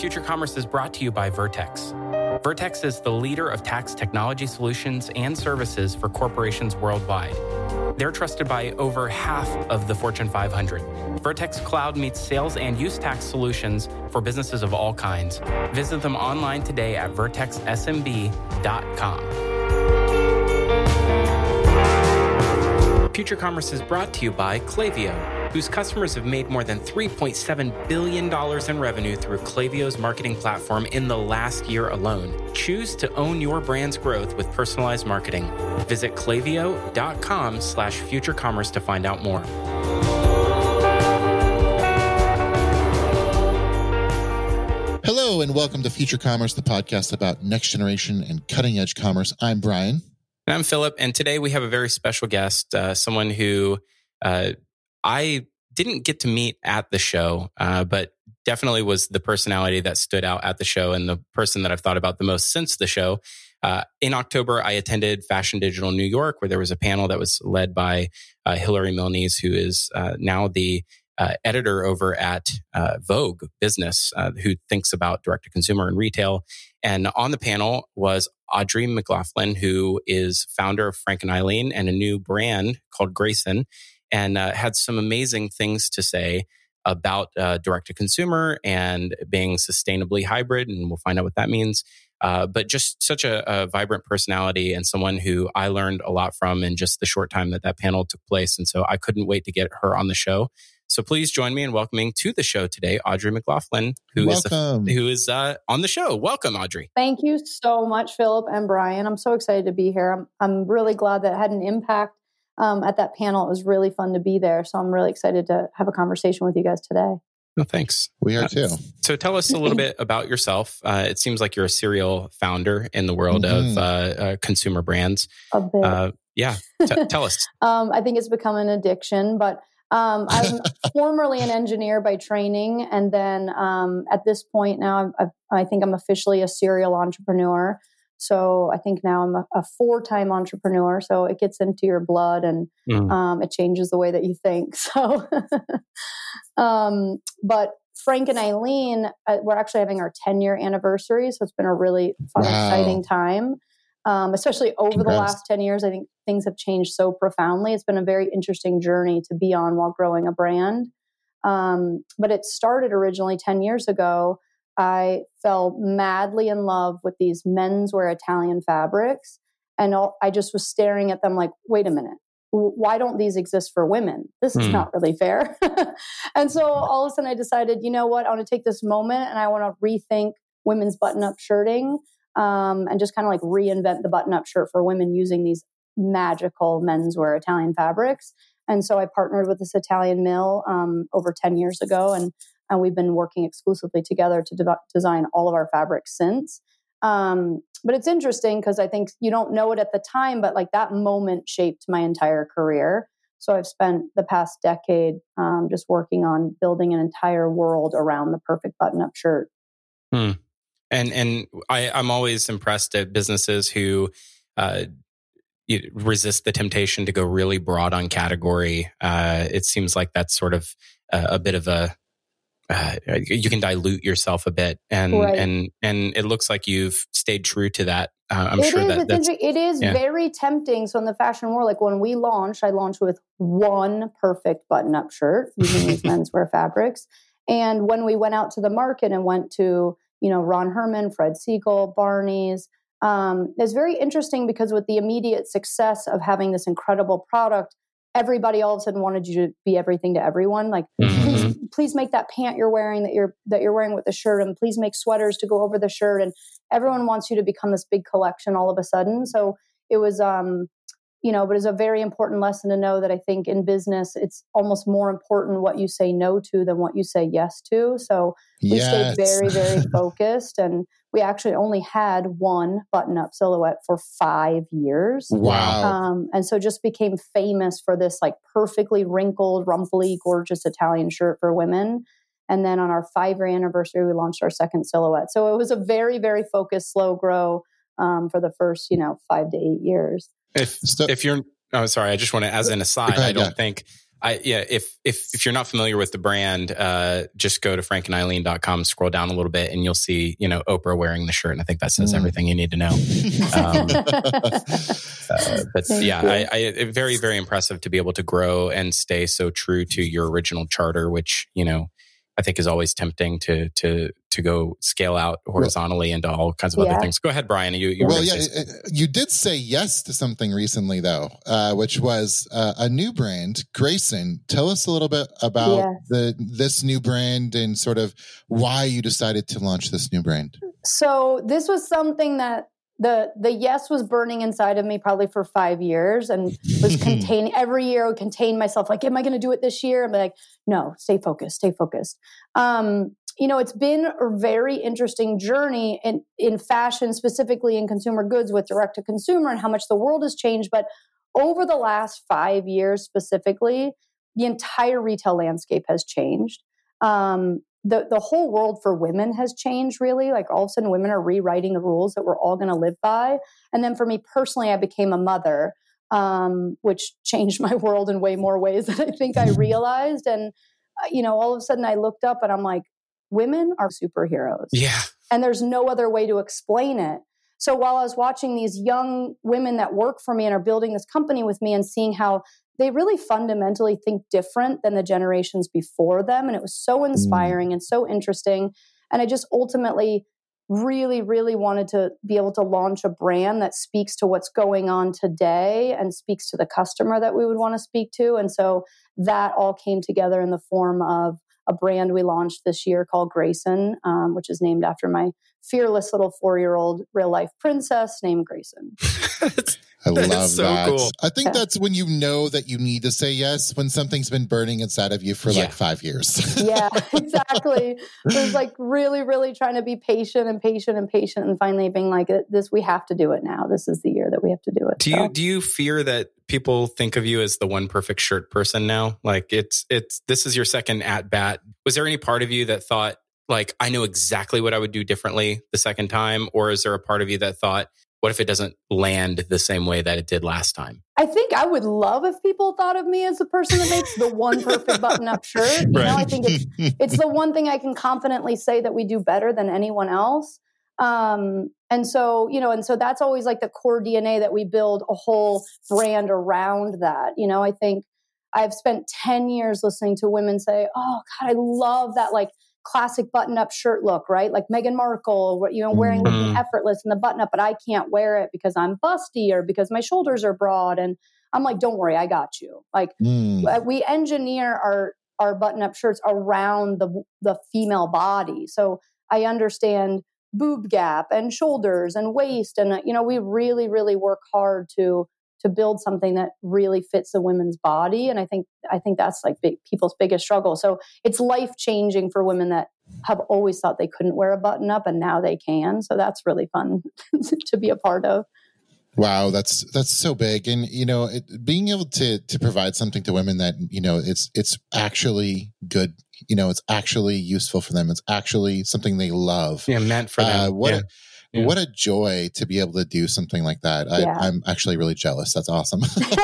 Future Commerce is brought to you by Vertex. Vertex is the leader of tax technology solutions and services for corporations worldwide. They're trusted by over half of the Fortune 500. Vertex Cloud meets sales and use tax solutions for businesses of all kinds. Visit them online today at vertexsmb.com. Future Commerce is brought to you by Klaviyo, whose customers have made more than $3.7 billion in revenue through Klaviyo's marketing platform in the last year alone. Choose to own your brand's growth with personalized marketing. Visit klaviyo.com/futurecommerce to find out more. Hello, and welcome to Future Commerce, the podcast about next generation and cutting edge commerce. I'm Brian. And I'm Philip, and today we have a very special guest, someone who I didn't get to meet at the show, but definitely was the personality that stood out at the show and the person that I've thought about the most since the show. In October, I attended Fashion Digital New York, where there was a panel that was led by Hillary Milnes, who is now the editor over at Vogue Business, who thinks about direct-to-consumer and retail. And on the panel was Audrey McLaughlin, who is founder of Frank and Eileen and a new brand called Grayson, and had some amazing things to say about direct-to-consumer and being sustainably hybrid, and we'll find out what that means. But just such a vibrant personality and someone who I learned a lot from in just the short time that panel took place. And so I couldn't wait to get her on the show. So please join me in welcoming to the show today, Audrey McLaughlin, who is on the show. Welcome, Audrey. Thank you so much, Philip and Brian. I'm so excited to be here. I'm really glad that it had an impact at that panel. It was really fun to be there. So I'm really excited to have a conversation with you guys today. Well, thanks. We are too. So tell us a little bit about yourself. It seems like you're a serial founder in the world of consumer brands. A bit. Tell us. I think it's become an addiction, but I'm formerly an engineer by training. And then at this point now, I think I'm officially a serial entrepreneur. So I think now I'm a 4-time entrepreneur. So it gets into your blood and it changes the way that you think. So, but Frank and Eileen, we're actually having our 10-year anniversary. So it's been a really fun, exciting time. Especially over the last 10 years, I think things have changed so profoundly. It's been a very interesting journey to be on while growing a brand. But it started originally 10 years ago. I fell madly in love with these menswear Italian fabrics. And I just was staring at them like, wait a minute, why don't these exist for women? This is not really fair. And so all of a sudden I decided, you know what, I want to take this moment and I want to rethink women's button-up shirting. And just kind of like reinvent the button-up shirt for women using these magical menswear Italian fabrics. And so I partnered with this Italian mill over 10 years ago, and we've been working exclusively together to design all of our fabrics since. But it's interesting because I think you don't know it at the time, but like that moment shaped my entire career. So I've spent the past decade just working on building an entire world around the perfect button-up shirt. And I'm always impressed at businesses who resist the temptation to go really broad on category. It seems like that's sort of a bit of you can dilute yourself a bit, and it looks like you've stayed true to that. It is very tempting. So in the fashion world, like when we launched, I launched with one perfect button-up shirt using these menswear fabrics, and when we went out to the market and went to Ron Herman, Fred Siegel, Barney's. It's very interesting because with the immediate success of having this incredible product, everybody all of a sudden wanted you to be everything to everyone. Like, please make that pant you're wearing that you're wearing with the shirt, and please make sweaters to go over the shirt. And everyone wants you to become this big collection all of a sudden. So it was, but it's a very important lesson to know that I think in business, it's almost more important what you say no to than what you say yes to. So we stayed very, very focused, and we actually only had one button-up silhouette for 5 years. Wow. And so just became famous for this like perfectly wrinkled, rumply, gorgeous Italian shirt for women. And then on our 5-year anniversary, we launched our second silhouette. So it was a very, very focused, slow grow for the first, 5 to 8 years. If you're, sorry, I just want to, as an aside, I don't think if you're not familiar with the brand, just go to frankandeileen.com, scroll down a little bit, and you'll see, Oprah wearing the shirt. And I think that says everything you need to know. Very, very impressive to be able to grow and stay so true to your original charter, which, I think is always tempting to go scale out horizontally into all kinds of other things. Go ahead, Brian. You did say yes to something recently, though, which was a new brand, Grayson. Tell us a little bit about this new brand and sort of why you decided to launch this new brand. So this was something that the yes was burning inside of me probably for 5 years, and was containing every year. I would contain myself, like, am I going to do it this year? I'm like, no, stay focused. It's been a very interesting journey in fashion, specifically in consumer goods with direct to consumer, and how much the world has changed. But over the last 5 years specifically, the entire retail landscape has changed. The whole world for women has changed, really. Like, all of a sudden, women are rewriting the rules that we're all going to live by. And then for me personally, I became a mother, which changed my world in way more ways than I think I realized. And, all of a sudden I looked up and I'm like, women are superheroes. Yeah. And there's no other way to explain it. So while I was watching these young women that work for me and are building this company with me, and seeing how they really fundamentally think different than the generations before them. And it was so inspiring and so interesting. And I just ultimately really, really wanted to be able to launch a brand that speaks to what's going on today and speaks to the customer that we would want to speak to. And so that all came together in the form of a brand we launched this year called Grayson, which is named after my fearless little 4-year-old real life princess named Grayson. I love so that. Cool. I think that's when you know that you need to say yes, when something's been burning inside of you for like 5 years. Yeah, exactly. It was like really, really trying to be patient, and finally being like, this, we have to do it now. This is the year that we have to do it. Do you fear that people think of you as the one perfect shirt person now? Like, this is your second at bat. Was there any part of you that thought, like, I know exactly what I would do differently the second time? Or is there a part of you that thought, what if it doesn't land the same way that it did last time? I think I would love if people thought of me as the person that makes the one perfect button-up shirt. I think it's the one thing I can confidently say that we do better than anyone else. And so that's always like the core DNA that we build a whole brand around that. I think I've spent 10 years listening to women say, oh God, I love that like classic button-up shirt look, right? Like Meghan Markle, wearing looking effortless in the button-up, but I can't wear it because I'm busty or because my shoulders are broad. And I'm like, don't worry, I got you. Like we engineer our button-up shirts around the female body. So I understand boob gap and shoulders and waist. And, we really, really work hard to build something that really fits a woman's body. And I think that's like people's biggest struggle. So it's life-changing for women that have always thought they couldn't wear a button up, and now they can. So that's really fun to be a part of. Wow, that's so big. And, being able to provide something to women that, it's actually good, it's actually useful for them. It's actually something they love. Yeah, meant for them. What a joy to be able to do something like that. I'm actually really jealous. That's awesome.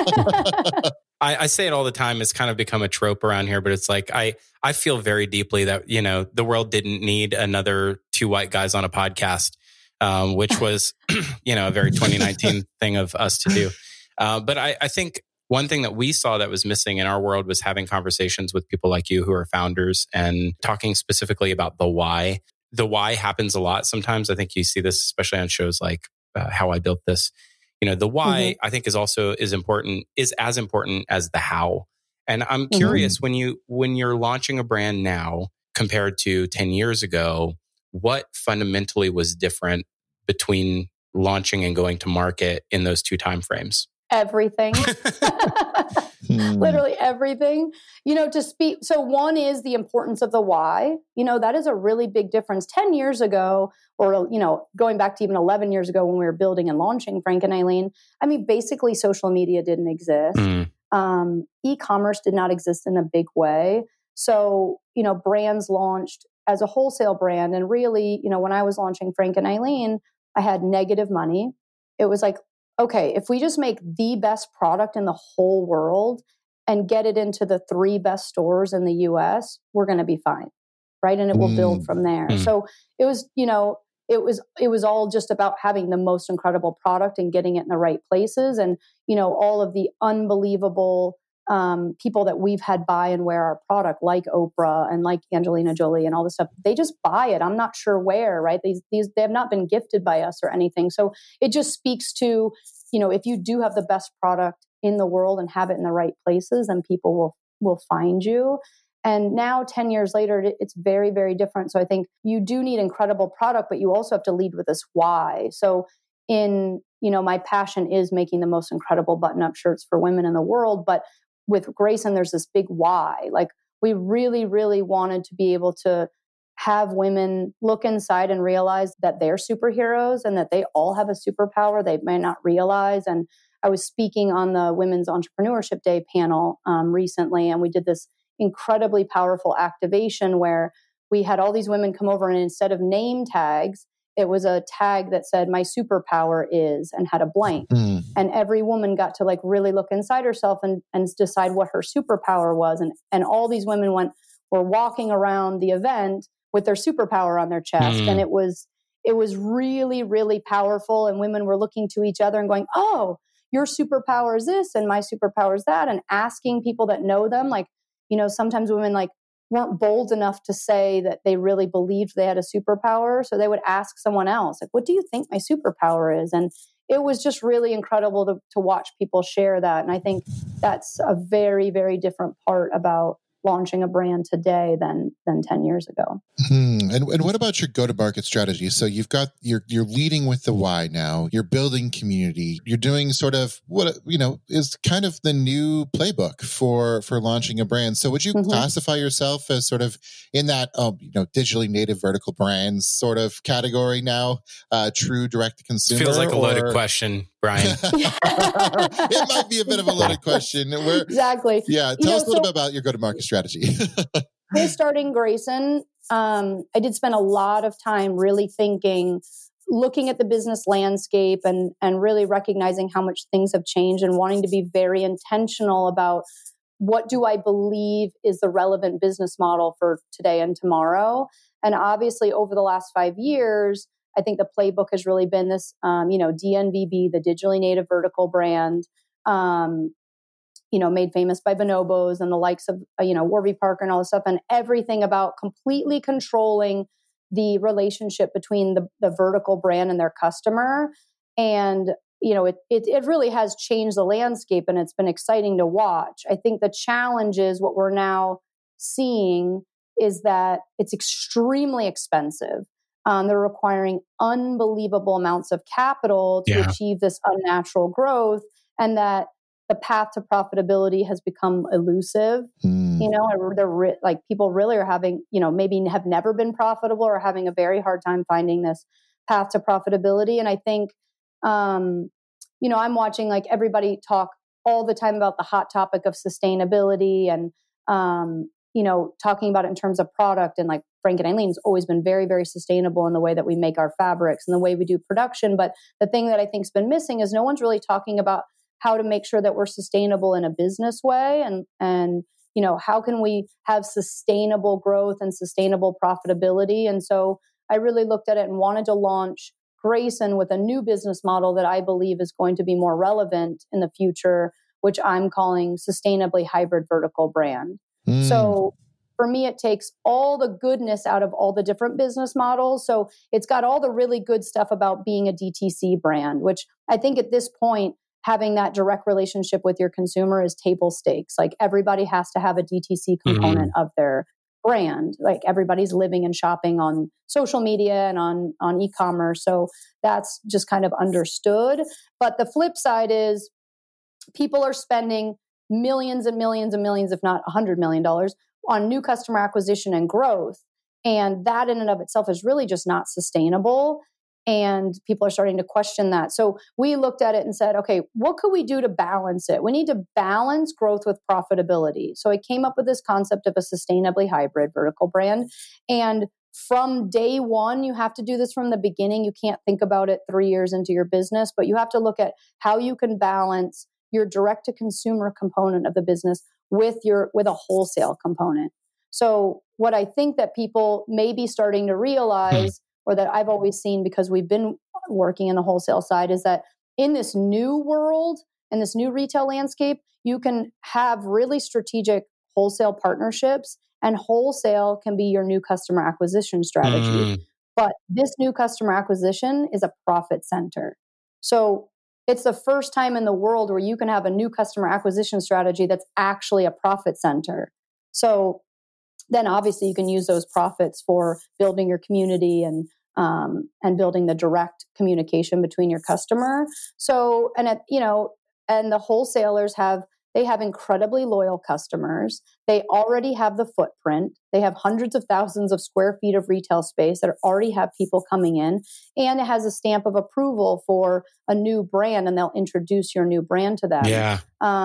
I say it all the time. It's kind of become a trope around here, but it's like, I feel very deeply that, the world didn't need another 2 white guys on a podcast, which was, a very 2019 thing of us to do. But I think one thing that we saw that was missing in our world was having conversations with people like you who are founders and talking specifically about the why. The why happens a lot sometimes. I think you see this, especially on shows like How I Built This. The why I think is as important as the how. And I'm curious, when you're launching a brand now compared to 10 years ago, what fundamentally was different between launching and going to market in those 2 timeframes? Everything. Literally everything. To speak. So one is the importance of the why. That is a really big difference. 10 years ago, or, going back to even 11 years ago when we were building and launching Frank and Eileen, basically social media didn't exist. E-commerce did not exist in a big way. So, brands launched as a wholesale brand. And really, when I was launching Frank and Eileen, I had negative money. It was like, okay, if we just make the best product in the whole world and get it into the 3 best stores in the US, we're going to be fine. Right. And it will build from there. So it was, it was all just about having the most incredible product and getting it in the right places. And, all of the unbelievable people that we've had buy and wear our product, like Oprah and like Angelina Jolie and all this stuff, they just buy it. I'm not sure where, right? These they have not been gifted by us or anything. So it just speaks to, if you do have the best product in the world and have it in the right places, then people will find you. And now 10 years later, it's very, very different. So I think you do need incredible product, but you also have to lead with this why. So my passion is making the most incredible button-up shirts for women in the world. But with Grayson, there's this big why. Like, we really, really wanted to be able to have women look inside and realize that they're superheroes and that they all have a superpower they may not realize. And I was speaking on the Women's Entrepreneurship Day panel recently, and we did this incredibly powerful activation where we had all these women come over, and instead of name tags, it was a tag that said, "My superpower is," and had a blank. And every woman got to really look inside herself and decide what her superpower was. And all these women were walking around the event with their superpower on their chest. And it was really, really powerful. And women were looking to each other and going, "Oh, your superpower is this and my superpower is that," and asking people that know them. Sometimes women weren't bold enough to say that they really believed they had a superpower. So they would ask someone else, "What do you think my superpower is?" And it was just really incredible to watch people share that. And I think that's a very, very different part about launching a brand today than 10 years ago. And what about your go-to-market strategy? So you're leading with the why now. You're building community. You're doing sort of what is kind of the new playbook for launching a brand. So would you classify yourself as sort of in that digitally native vertical brands sort of category now? True direct to consumer. Feels like a loaded question, Brian. It might be a bit of a loaded question. Exactly. Yeah. Tell us a little bit about your go-to-market strategy. When starting Grayson, I did spend a lot of time really looking at the business landscape and really recognizing how much things have changed and wanting to be very intentional about what do I believe is the relevant business model for today and tomorrow. And obviously over the last 5 years, I think the playbook has really been this, DNVB, the digitally native vertical brand, made famous by Bonobos and the likes of, Warby Parker and all this stuff, and everything about completely controlling the relationship between the vertical brand and their customer. And, it really has changed the landscape, and it's been exciting to watch. I think the challenge is what we're now seeing is that it's extremely expensive. They're requiring unbelievable amounts of capital to achieve this unnatural growth, and that the path to profitability has become elusive. People really are having, maybe have never been profitable or having a very hard time finding this path to profitability. And I think, I'm watching everybody talk all the time about the hot topic of sustainability and, talking about it in terms of product. And Frank and Eileen's always been very, very sustainable in the way that we make our fabrics and the way we do production. But the thing that I think's been missing is no one's really talking about how to make sure that we're sustainable in a business way. And how can we have sustainable growth and sustainable profitability? And so I really looked at it and wanted to launch Grayson with a new business model that I believe is going to be more relevant in the future, which I'm calling sustainably hybrid vertical brand. So for me, it takes all the goodness out of all the different business models. So it's got all the really good stuff about being a DTC brand, which I think at this point, having that direct relationship with your consumer is table stakes. Everybody has to have a DTC component of their brand. Everybody's living and shopping on social media and on e-commerce. So that's just kind of understood. But the flip side is people are spending millions and millions and millions, if not $100 million on new customer acquisition and growth. And that in and of itself is really just not sustainable. And people are starting to question that. So we looked at it and said, okay, what could we do to balance it? We need to balance growth with profitability. So I came up with this concept of a sustainably hybrid vertical brand. And from day one, you have to do this from the beginning. You can't think about it 3 years into your business, but you have to look at how you can balance your direct to consumer component of the business with a wholesale component. So what I think that people may be starting to realize, or that I've always seen because we've been working in the wholesale side, is that in this new world, in this new retail landscape, you can have really strategic wholesale partnerships, and wholesale can be your new customer acquisition strategy. But this new customer acquisition is a profit center. So it's the first time in the world where you can have a new customer acquisition strategy that's actually a profit center. So then obviously you can use those profits for building your community and building the direct communication between your customer. So, and the wholesalers have incredibly loyal customers. They already have the footprint. They have hundreds of thousands of square feet of retail space that already have people coming in, and it has a stamp of approval for a new brand, and they'll introduce your new brand to them. Yeah.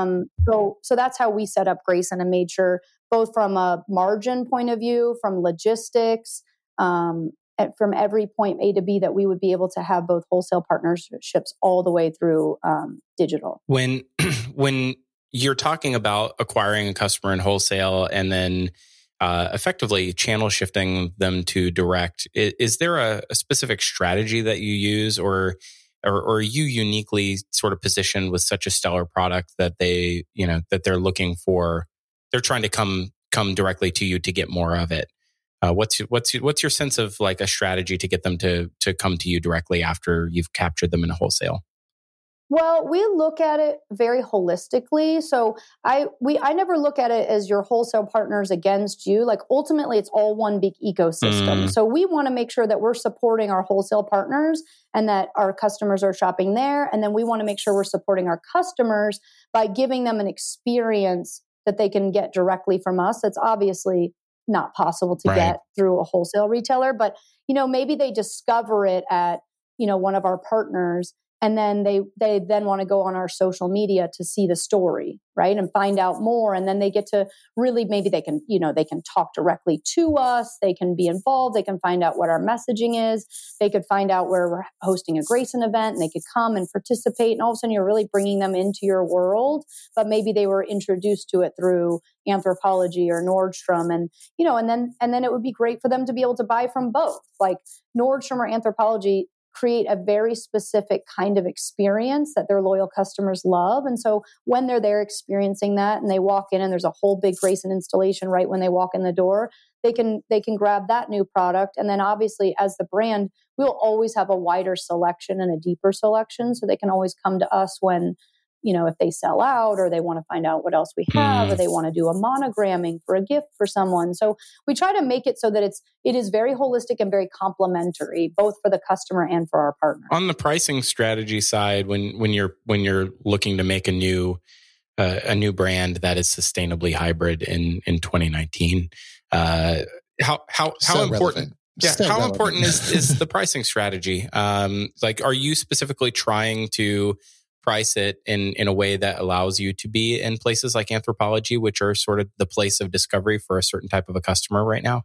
So that's how we set up Grayson and made sure, both from a margin point of view, from logistics, from every point A to B, that we would be able to have both wholesale partnerships all the way through digital. When you're talking about acquiring a customer in wholesale and then effectively channel shifting them to direct, is there a specific strategy that you use, or are you uniquely sort of positioned with such a stellar product that that they're looking for, they're trying to come directly to you to get more of it? What's your sense of like a strategy to get them to come to you directly after you've captured them in a wholesale? Well, we look at it very holistically. So I never look at it as your wholesale partners against you. Like ultimately, it's all one big ecosystem. So we want to make sure that we're supporting our wholesale partners and that our customers are shopping there. And then we want to make sure we're supporting our customers by giving them an experience that they can get directly from us. That's obviously not possible to get through a wholesale retailer, but maybe they discover it at one of our partners, and then they then want to go on our social media to see the story, right, and find out more. And then they get to really, maybe they can talk directly to us. They can be involved. They can find out what our messaging is. They could find out where we're hosting a Grayson event, and they could come and participate. And all of a sudden, you're really bringing them into your world. But maybe they were introduced to it through Anthropologie or Nordstrom, and then it would be great for them to be able to buy from both, like Nordstrom or Anthropologie. Create a very specific kind of experience that their loyal customers love. And so when they're there experiencing that and they walk in and there's a whole big Grayson installation right when they walk in the door, they can grab that new product. And then obviously as the brand, we'll always have a wider selection and a deeper selection. So they can always come to us when, if they sell out or they want to find out what else we have, or they want to do a monogramming for a gift for someone. So we try to make it so that it is very holistic and very complementary, both for the customer and for our partner. On the pricing strategy side, when you're looking to make a new brand that is sustainably hybrid in 2019, how important? Relevant. Yeah, how important is the pricing strategy? Are you specifically trying to price it in a way that allows you to be in places like Anthropologie, which are sort of the place of discovery for a certain type of a customer right now?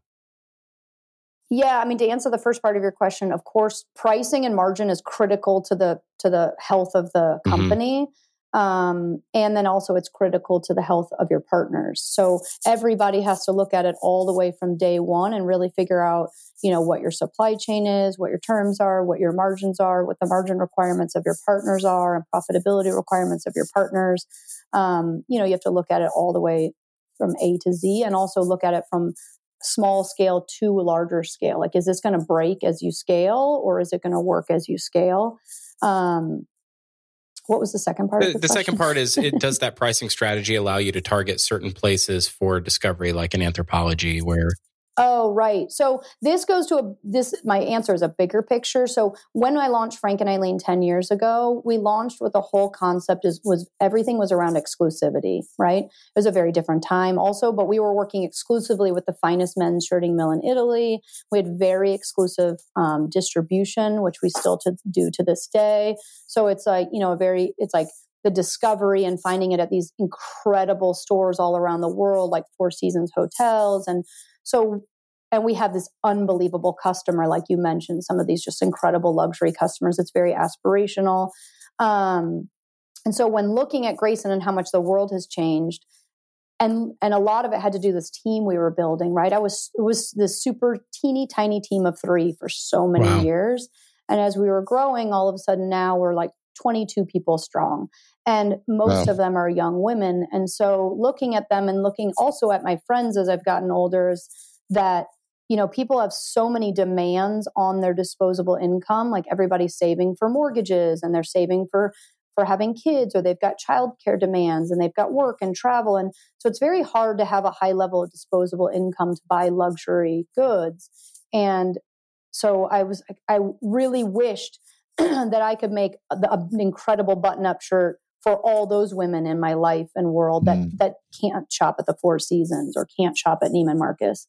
Yeah, I mean, to answer the first part of your question, of course, pricing and margin is critical to the health of the company. And then also it's critical to the health of your partners. So everybody has to look at it all the way from day one and really figure out, what your supply chain is, what your terms are, what your margins are, what the margin requirements of your partners are, and profitability requirements of your partners. You have to look at it all the way from A to Z, and also look at it from small scale to a larger scale. Like, is this going to break as you scale, or is it going to work as you scale? What was the second part of the question? Second part is, does that pricing strategy allow you to target certain places for discovery, like an Anthropologie, where... Oh, right. So this goes to my answer is a bigger picture. So when I launched Frank and Eileen 10 years ago, we launched with the whole concept everything was around exclusivity, right? It was a very different time also, but we were working exclusively with the finest men's shirting mill in Italy. We had very exclusive distribution, which we still do to this day. So it's like, it's like the discovery and finding it at these incredible stores all around the world, like Four Seasons hotels. And we have this unbelievable customer, like you mentioned, some of these just incredible luxury customers. It's very aspirational. And so when looking at Grayson and how much the world has changed, And a lot of it had to do with this team we were building, right? It was this super teeny tiny team of 3 for so many years. And as we were growing, all of a sudden now we're like 22 people strong. And most of them are young women. And so looking at them and looking also at my friends as I've gotten older is that, people have so many demands on their disposable income. Like everybody's saving for mortgages and they're saving for having kids, or they've got childcare demands and they've got work and travel. And so it's very hard to have a high level of disposable income to buy luxury goods. And so I really wished that I could make an incredible button-up shirt for all those women in my life and world that can't shop at the Four Seasons or can't shop at Neiman Marcus.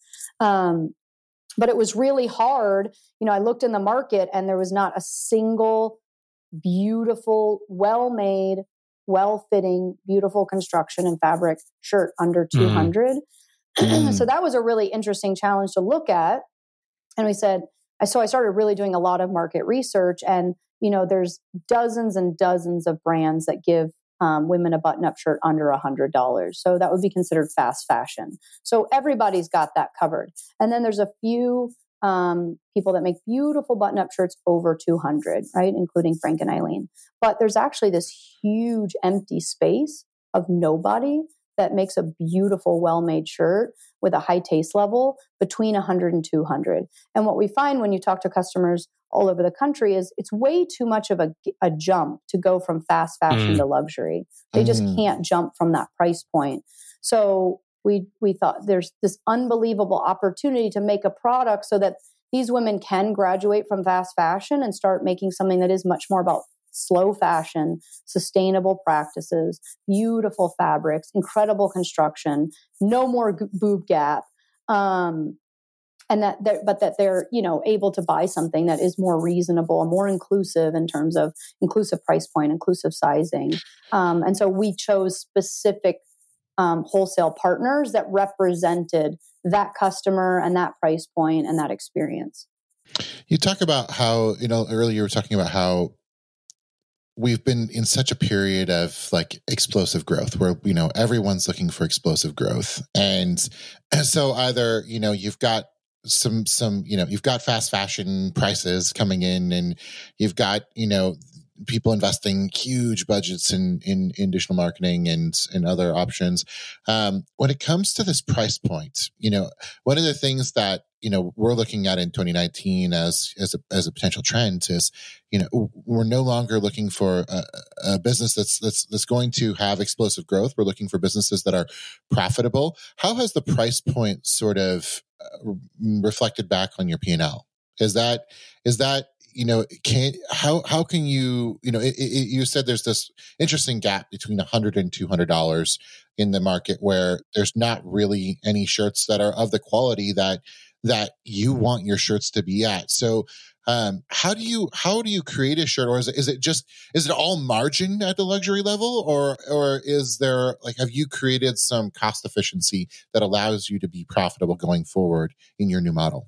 But it was really hard. I looked in the market and there was not a single beautiful, well-made, well-fitting, beautiful construction and fabric shirt under 200. So that was a really interesting challenge to look at. And I started really doing a lot of market research, and there's dozens and dozens of brands that give women a button-up shirt under $100. So that would be considered fast fashion. So everybody's got that covered. And then there's a few people that make beautiful button-up shirts over 200, right? Including Frank and Eileen. But there's actually this huge empty space of nobody that makes a beautiful, well-made shirt with a high taste level between 100 and 200. And what we find when you talk to customers all over the country is it's way too much of a jump to go from fast fashion to luxury. They just can't jump from that price point. So we thought there's this unbelievable opportunity to make a product so that these women can graduate from fast fashion and start making something that is much more about slow fashion, sustainable practices, beautiful fabrics, incredible construction, no more boob gap. And that they're able to buy something that is more reasonable and more inclusive in terms of inclusive price point, inclusive sizing. And so we chose specific wholesale partners that represented that customer and that price point and that experience. You talk about how, earlier you were talking about how we've been in such a period of like explosive growth where, everyone's looking for explosive growth. And so either, you've got you've got fast fashion prices coming in, and you've got, people investing huge budgets in additional marketing and other options. When it comes to this price point, one of the things that, we're looking at in 2019 as a potential trend is, we're no longer looking for a business that's going to have explosive growth. We're looking for businesses that are profitable. How has the price point sort of reflected back on your P&L? Is that how can you, you said there's this interesting gap between $100 and $200 in the market where there's not really any shirts that are of the quality that you want your shirts to be at. So, how do you create a shirt, or is it all margin at the luxury level, or is there, like, have you created some cost efficiency that allows you to be profitable going forward in your new model?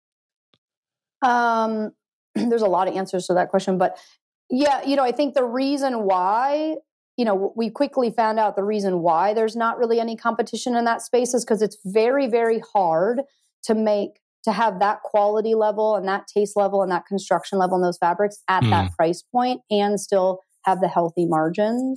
There's a lot of answers to that question, but yeah, I think the reason why, we quickly found out the reason why there's not really any competition in that space is because it's very, very hard to have that quality level and that taste level and that construction level in those fabrics at that price point and still have the healthy margins.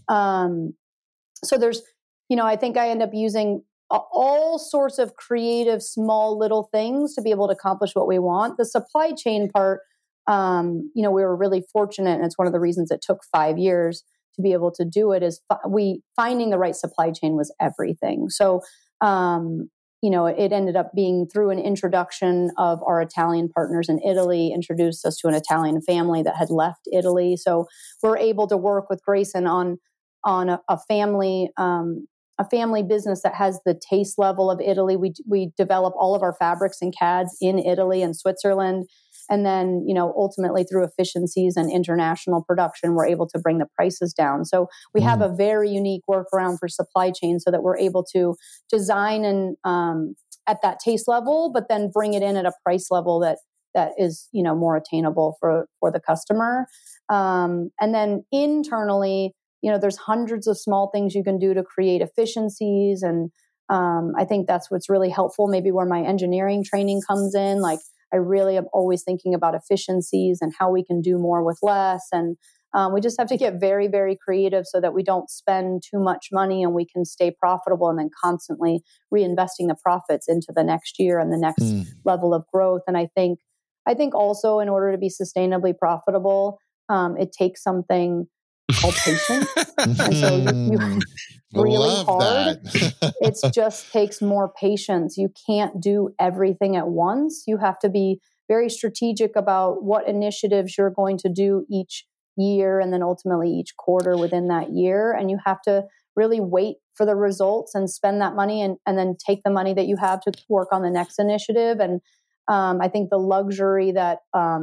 So there's, I think I end up using all sorts of creative, small little things to be able to accomplish what we want. The supply chain part, we were really fortunate, and it's one of the reasons it took 5 years to be able to do it, is finding the right supply chain was everything. So, it ended up being through an introduction of our Italian partners in Italy, introduced us to an Italian family that had left Italy. So we're able to work with Grayson on a family business that has the taste level of Italy. We develop all of our fabrics and CADs in Italy and Switzerland. And then, ultimately through efficiencies and international production, we're able to bring the prices down. So we have a very unique workaround for supply chain so that we're able to design and at that taste level, but then bring it in at a price level that is, more attainable for the customer. And then internally, there's hundreds of small things you can do to create efficiencies. And I think that's what's really helpful, maybe where my engineering training comes in. Like, I really am always thinking about efficiencies and how we can do more with less. And we just have to get very, very creative so that we don't spend too much money and we can stay profitable, and then constantly reinvesting the profits into the next year and the next level of growth. And I think also, in order to be sustainably profitable, it takes something called patience. And so you really hard. It just takes more patience. You can't do everything at once. You have to be very strategic about what initiatives you're going to do each year, and then ultimately each quarter within that year. And you have to really wait for the results and spend that money, and then take the money that you have to work on the next initiative. And I think the luxury that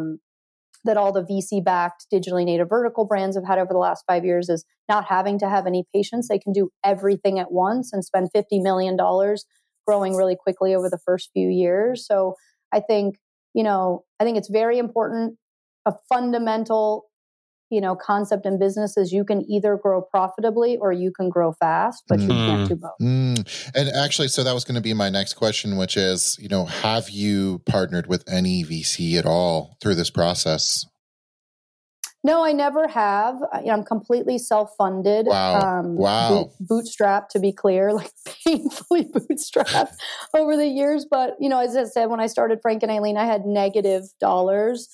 all the VC-backed digitally native vertical brands have had over the last 5 years is not having to have any patience. They can do everything at once and spend $50 million growing really quickly over the first few years. So I think it's very important. A fundamental, concept in business is you can either grow profitably or you can grow fast, but you can't do both. And actually, so that was going to be my next question, which is, have you partnered with any VC at all through this process? No, I never have. I'm completely self-funded. Wow. Bootstrapped, to be clear, like painfully bootstrapped over the years. But, as I said, when I started Frank and Eileen, I had negative dollars.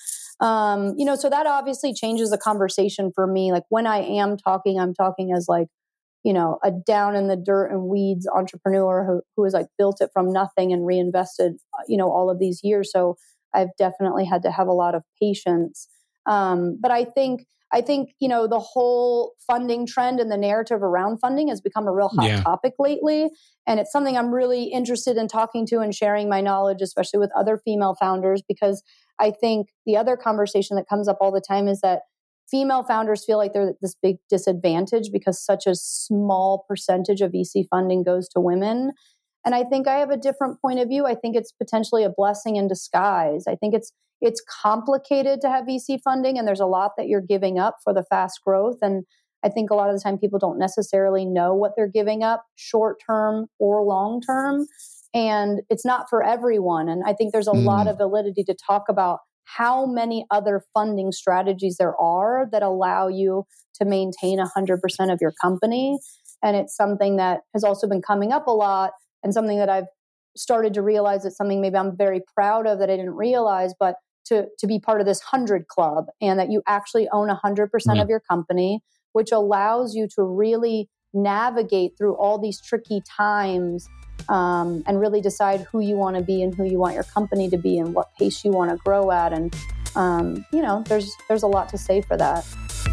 So that obviously changes the conversation for me. Like, when I am talking, I'm talking as like, a down in the dirt and weeds entrepreneur who has like built it from nothing and reinvested, all of these years. So I've definitely had to have a lot of patience. But I think, the whole funding trend and the narrative around funding has become a real hot topic lately. And it's something I'm really interested in talking to and sharing my knowledge, especially with other female founders, because I think the other conversation that comes up all the time is that female founders feel like they're at this big disadvantage because such a small percentage of VC funding goes to women. And I think I have a different point of view. I think it's potentially a blessing in disguise. I think it's complicated to have VC funding, and there's a lot that you're giving up for the fast growth. And I think a lot of the time people don't necessarily know what they're giving up, short term or long term. And it's not for everyone. And I think there's a lot of validity to talk about how many other funding strategies there are that allow you to maintain 100% of your company. And it's something that has also been coming up a lot, and something that I've started to realize it's something maybe I'm very proud of that I didn't realize, but to be part of this 100 club, and that you actually own 100% of your company, which allows you to really navigate through all these tricky times, and really decide who you want to be and who you want your company to be and what pace you want to grow at. And, there's a lot to say for that.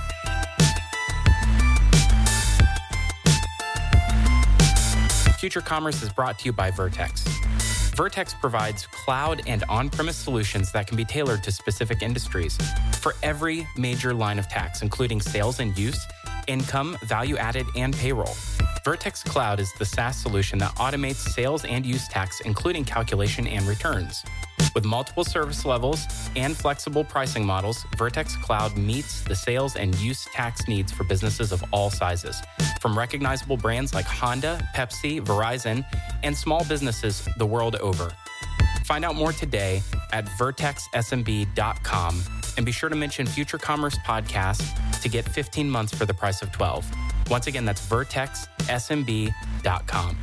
Future Commerce is brought to you by Vertex. Vertex provides cloud and on-premise solutions that can be tailored to specific industries for every major line of tax, including sales and use, income, value-added, and payroll. Vertex Cloud is the SaaS solution that automates sales and use tax, including calculation and returns. With multiple service levels and flexible pricing models, Vertex Cloud meets the sales and use tax needs for businesses of all sizes, from recognizable brands like Honda, Pepsi, Verizon, and small businesses the world over. Find out more today at vertexsmb.com, and be sure to mention Future Commerce Podcast to get 15 months for the price of 12. Once again, that's vertexsmb.com.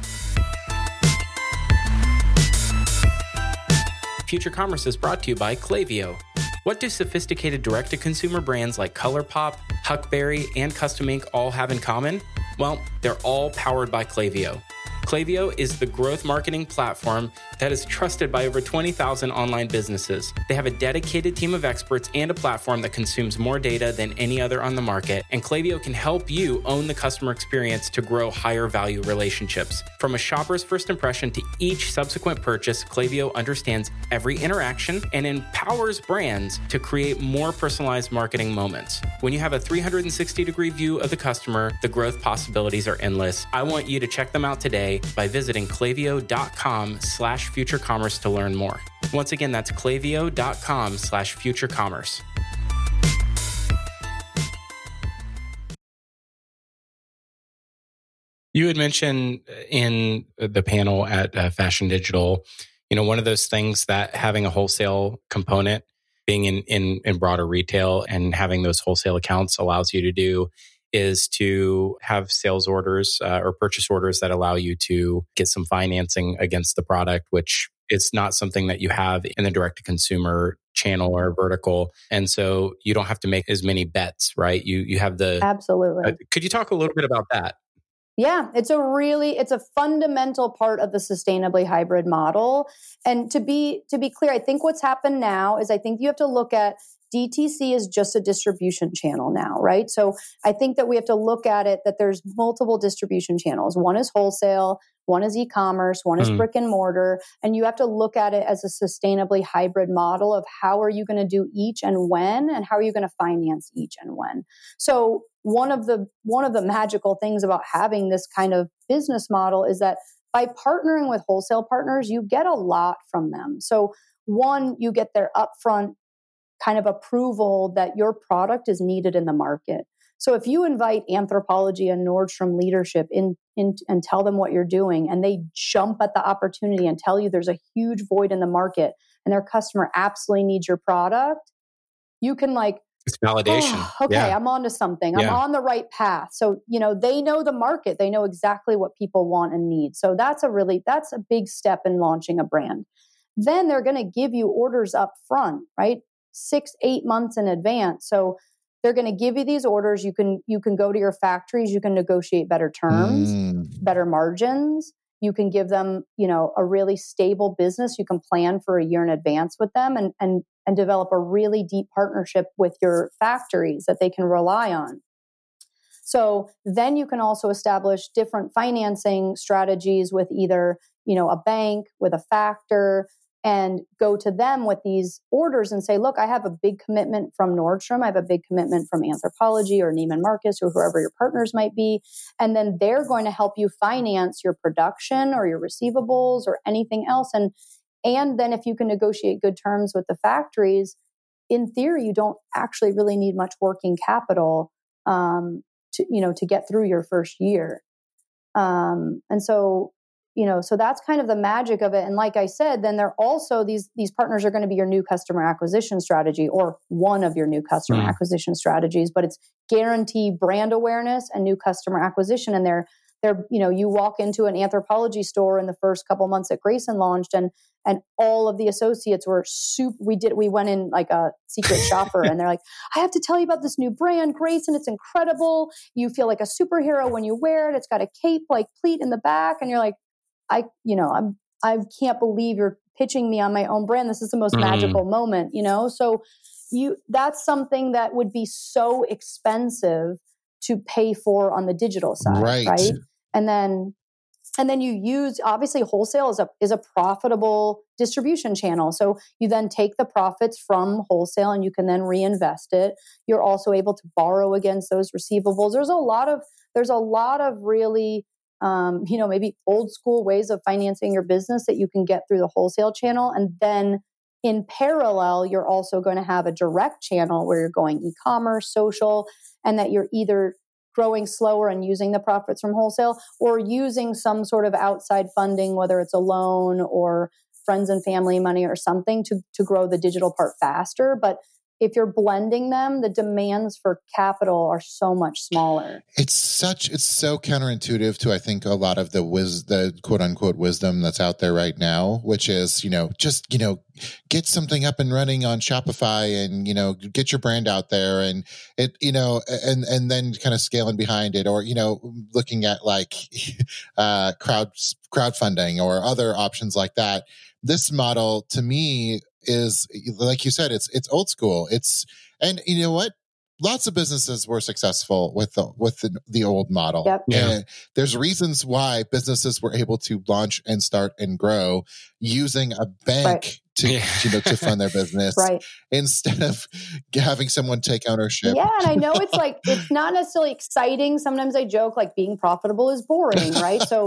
Future Commerce is brought to you by Klaviyo. What do sophisticated direct-to-consumer brands like ColourPop, Huckberry, and Custom Ink all have in common? Well, they're all powered by Klaviyo. Klaviyo is the growth marketing platform that is trusted by over 20,000 online businesses. They have a dedicated team of experts and a platform that consumes more data than any other on the market, and Klaviyo can help you own the customer experience to grow higher value relationships. From a shopper's first impression to each subsequent purchase, Klaviyo understands every interaction and empowers brands to create more personalized marketing moments. When you have a 360-degree view of the customer, the growth possibilities are endless. I want you to check them out today by visiting klaviyo.com/futurecommerce to learn more. Once again, that's klaviyo.com/futurecommerce. You had mentioned in the panel at Fashion Digital, one of those things that having a wholesale component, being in broader retail and having those wholesale accounts allows you to do is to have sales orders or purchase orders that allow you to get some financing against the product, which is not something that you have in the direct-to-consumer channel or vertical. And so you don't have to make as many bets, right? You have the... Absolutely. Could you talk a little bit about that? Yeah, it's a fundamental part of the sustainably hybrid model. And to be clear, I think what's happened now is I think you have to look at DTC is just a distribution channel now, right? So I think that we have to look at it that there's multiple distribution channels. One is wholesale, one is e-commerce, one is brick and mortar, and you have to look at it as a sustainably hybrid model of how are you going to do each and when, and how are you going to finance each and when. So one of the magical things about having this kind of business model is that by partnering with wholesale partners, you get a lot from them. So one, you get their upfront kind of approval that your product is needed in the market. So if you invite Anthropologie and Nordstrom leadership in and tell them what you're doing, and they jump at the opportunity and tell you there's a huge void in the market and their customer absolutely needs your product, you can it's validation. Oh, okay, yeah. I'm onto something. I'm on the right path. So, they know the market. They know exactly what people want and need. So that's a big step in launching a brand. Then they're going to give you orders up front, right? 6-8 months in advance. So they're going to give you these orders. You can go to your factories. You can negotiate better terms, better margins. You can give them, a really stable business. You can plan for a year in advance with them and develop a really deep partnership with your factories that they can rely on. So then you can also establish different financing strategies with either, a bank, with a factor, and go to them with these orders and say, look, I have a big commitment from Nordstrom. I have a big commitment from Anthropologie or Neiman Marcus or whoever your partners might be. And then they're going to help you finance your production or your receivables or anything else. And then if you can negotiate good terms with the factories, in theory, you don't actually really need much working capital to get through your first year. So that's kind of the magic of it. And like I said, then they're also these partners are going to be your new customer acquisition strategy or one of your new customer acquisition strategies, but it's guarantee brand awareness and new customer acquisition. And they're you walk into an Anthropologie store in the first couple months that Grayson launched and all of the associates were we went in like a secret shopper and they're like, I have to tell you about this new brand, Grayson. It's incredible. You feel like a superhero when you wear it. It's got a cape like pleat in the back. And you're like, I can't believe you're pitching me on my own brand. This is the most magical moment, So that's something that would be so expensive to pay for on the digital side, right? And then you use, obviously wholesale is a profitable distribution channel. So you then take the profits from wholesale and you can then reinvest it. You're also able to borrow against those receivables. There's a lot of really maybe old school ways of financing your business that you can get through the wholesale channel. And then in parallel, you're also going to have a direct channel where you're going e-commerce, social, and that you're either growing slower and using the profits from wholesale or using some sort of outside funding, whether it's a loan or friends and family money or something to grow the digital part faster. But if you're blending them, the demands for capital are so much smaller. It's so counterintuitive to, I think, a lot of the quote unquote wisdom that's out there right now, which is, just, get something up and running on Shopify and, get your brand out there and it, and then kind of scaling behind it or, looking at like, crowdfunding or other options like that. This model to me is, like you said, it's old school. And you know what? Lots of businesses were successful with the old model. Yep. Yeah. And there's reasons why businesses were able to launch and start and grow using a bank to fund their business instead of having someone take ownership. Yeah. And I know it's not necessarily exciting. Sometimes I joke like being profitable is boring, right? So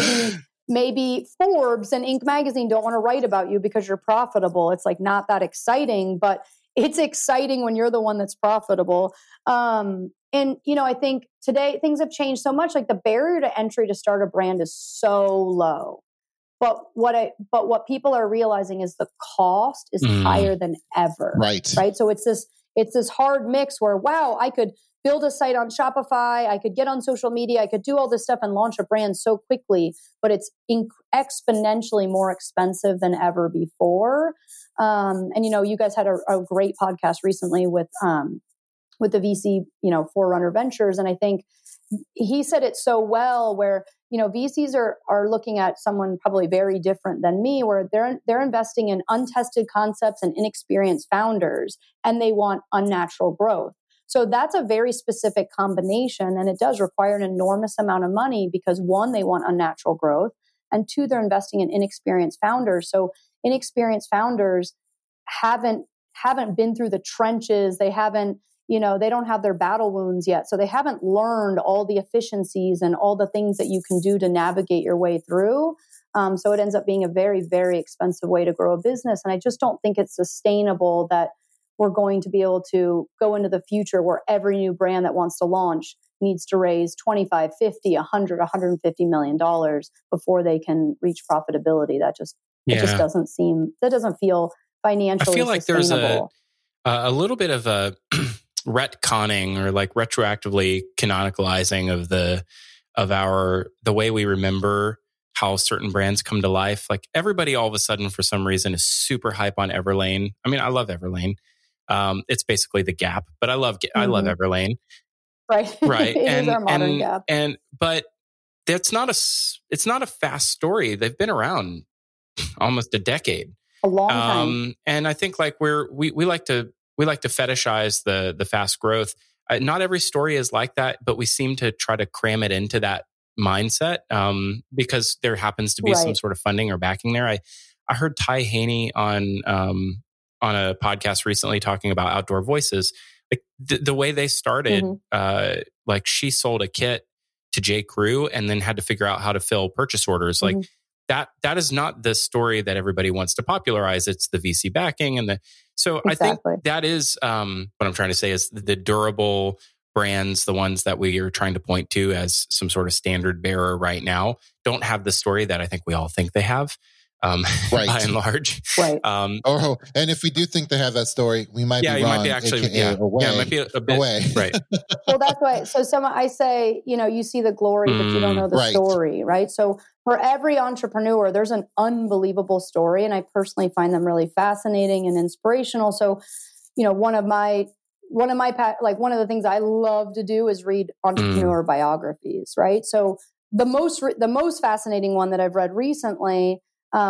maybe Forbes and Inc. magazine don't want to write about you because you're profitable. It's like not that exciting, but it's exciting when you're the one that's profitable. And, I think today things have changed so much. Like the barrier to entry to start a brand is so low. But what people are realizing is the cost is higher than ever. Right. So it's this hard mix where, wow, I could build a site on Shopify, I could get on social media, I could do all this stuff and launch a brand so quickly, but it's exponentially more expensive than ever before. And you guys had a great podcast recently with the VC, Forerunner Ventures, and I think he said it so well where, VCs are looking at someone probably very different than me, where they're investing in untested concepts and inexperienced founders, and they want unnatural growth. So that's a very specific combination, and it does require an enormous amount of money because 1, they want unnatural growth, and 2, they're investing in inexperienced founders. So inexperienced founders haven't been through the trenches. They haven't, they don't have their battle wounds yet. So they haven't learned all the efficiencies and all the things that you can do to navigate your way through. So it ends up being a very, very expensive way to grow a business. And I just don't think it's sustainable that we're going to be able to go into the future where every new brand that wants to launch needs to raise $25, $50, $100, $150 million before they can reach profitability. It just doesn't feel financially. I feel like sustainable. There's a little bit of a retconning or like retroactively canonicalizing of the way we remember how certain brands come to life. Like everybody all of a sudden for some reason is super hype on Everlane. I mean, I love Everlane. It's basically the Gap, but I love Everlane. Right. Right. It is our modern Gap. But it's not a fast story. They've been around almost a decade. A long time. And I think like we like to fetishize the fast growth. Not every story is like that, but we seem to try to cram it into that mindset because there happens to be some sort of funding or backing there. I heard Ty Haney on a podcast recently talking about Outdoor Voices. Like the way they started, like she sold a kit to J. Crew and then had to figure out how to fill purchase orders. Like that is not the story that everybody wants to popularize. It's the VC backing so I think that is what I'm trying to say is the durable brands, the ones that we are trying to point to as some sort of standard bearer right now, don't have the story that I think we all think they have. By and large. Right. And if we do think they have that story, we might be wrong. Might be actually, it might be a bit away. Right. Well, that's why. So I say, you see the glory, but you don't know the story, right? So for every entrepreneur, there's an unbelievable story. And I personally find them really fascinating and inspirational. So, one of the things I love to do is read entrepreneur biographies, right? So the most fascinating one that I've read recently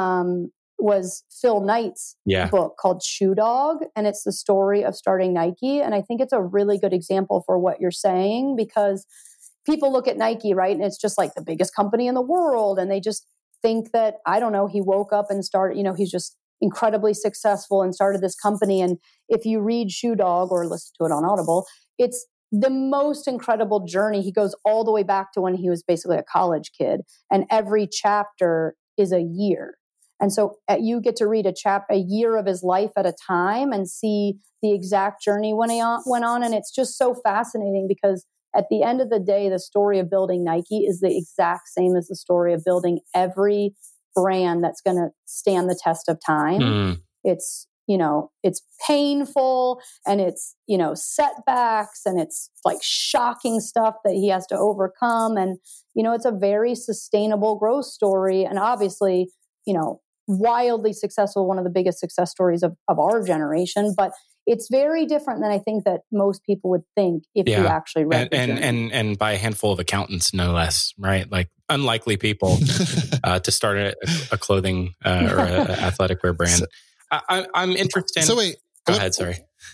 was Phil Knight's book called Shoe Dog. And it's the story of starting Nike. And I think it's a really good example for what you're saying, because people look at Nike, right? And it's just like the biggest company in the world. And they just think that, I don't know, he woke up and started, he's just incredibly successful and started this company. And if you read Shoe Dog or listen to it on Audible, it's the most incredible journey. He goes all the way back to when he was basically a college kid. And every chapter is a year. And so you get to read a year of his life at a time and see the exact journey when he went on. And it's just so fascinating because at the end of the day, the story of building Nike is the exact same as the story of building every brand that's going to stand the test of time. It's, it's painful and it's, setbacks and it's like shocking stuff that he has to overcome. And, it's a very sustainable growth story. And obviously, wildly successful, one of the biggest success stories of our generation, but it's very different than I think that most people would think if you actually read and by a handful of accountants, no less, right? Like unlikely people to start a clothing or an athletic wear brand. I'm interested. So wait, go ahead. Sorry.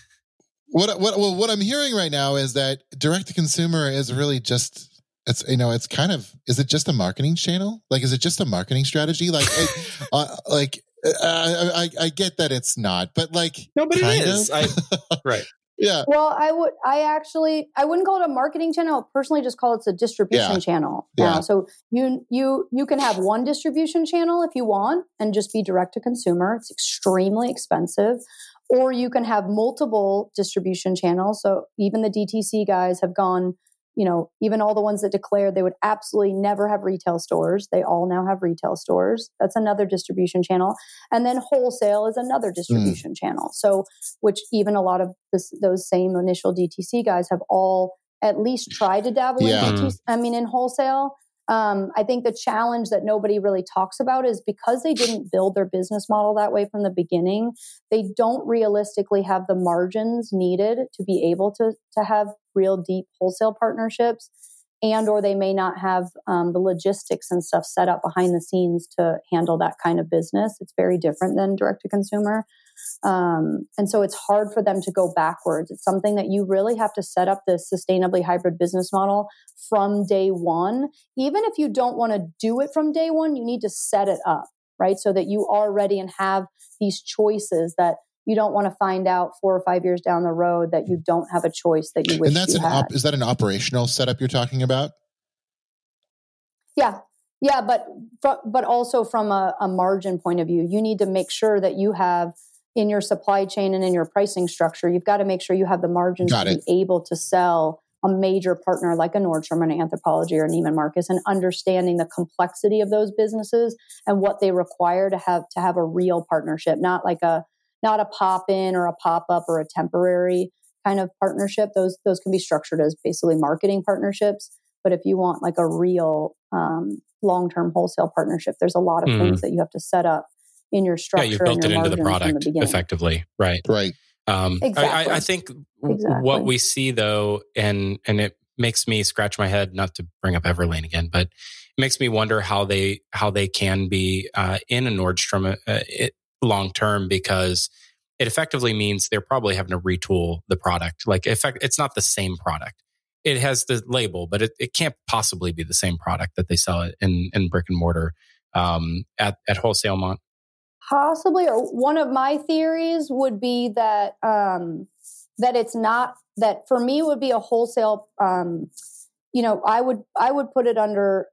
What I'm hearing right now is that direct to consumer is really just. It's it's kind of, is it just a marketing channel? Like, is it just a marketing strategy? Like, I get that it's not, but like, no, but it is. Right. Yeah. Well, I wouldn't call it a marketing channel. I would personally just call it a distribution channel now. So you can have one distribution channel if you want and just be direct to consumer. It's extremely expensive. Or you can have multiple distribution channels. So even the DTC guys have gone, even all the ones that declared they would absolutely never have retail stores, they all now have retail stores. That's another distribution channel. And then wholesale is another distribution channel. So, which even a lot of those same initial DTC guys have all at least tried to dabble in wholesale. I think the challenge that nobody really talks about is because they didn't build their business model that way from the beginning, they don't realistically have the margins needed to be able to have real deep wholesale partnerships, and or they may not have the logistics and stuff set up behind the scenes to handle that kind of business. It's very different than direct to consumer. And so it's hard for them to go backwards. It's something that you really have to set up this sustainably hybrid business model from day one. Even if you don't want to do it from day one, you need to set it up, right? So that you are ready and have these choices that you don't want to find out 4 or 5 years down the road that you don't have a choice that you wish you had. Is that an operational setup you're talking about? Yeah. Yeah, but also from a margin point of view, you need to make sure that you have in your supply chain and in your pricing structure, you've got to make sure you have the margins to be able to sell a major partner like a Nordstrom and an Anthropologie or Neiman Marcus, and understanding the complexity of those businesses and what they require to have a real partnership, not a pop-in or a pop-up or a temporary kind of partnership. Those can be structured as basically marketing partnerships. But if you want like a real long-term wholesale partnership, there's a lot of things that you have to set up in your structure. Yeah, you built it into the product effectively. Right. Exactly. I think what we see though, and it makes me scratch my head, not to bring up Everlane again, but it makes me wonder how they can be in a Nordstrom long term, because it effectively means they're probably having to retool the product. Like, it's not the same product. It has the label, but it can't possibly be the same product that they sell in brick and mortar at Wholesale Mont. Possibly, or one of my theories would be that that it's not, that for me would be a wholesale. I would put it under.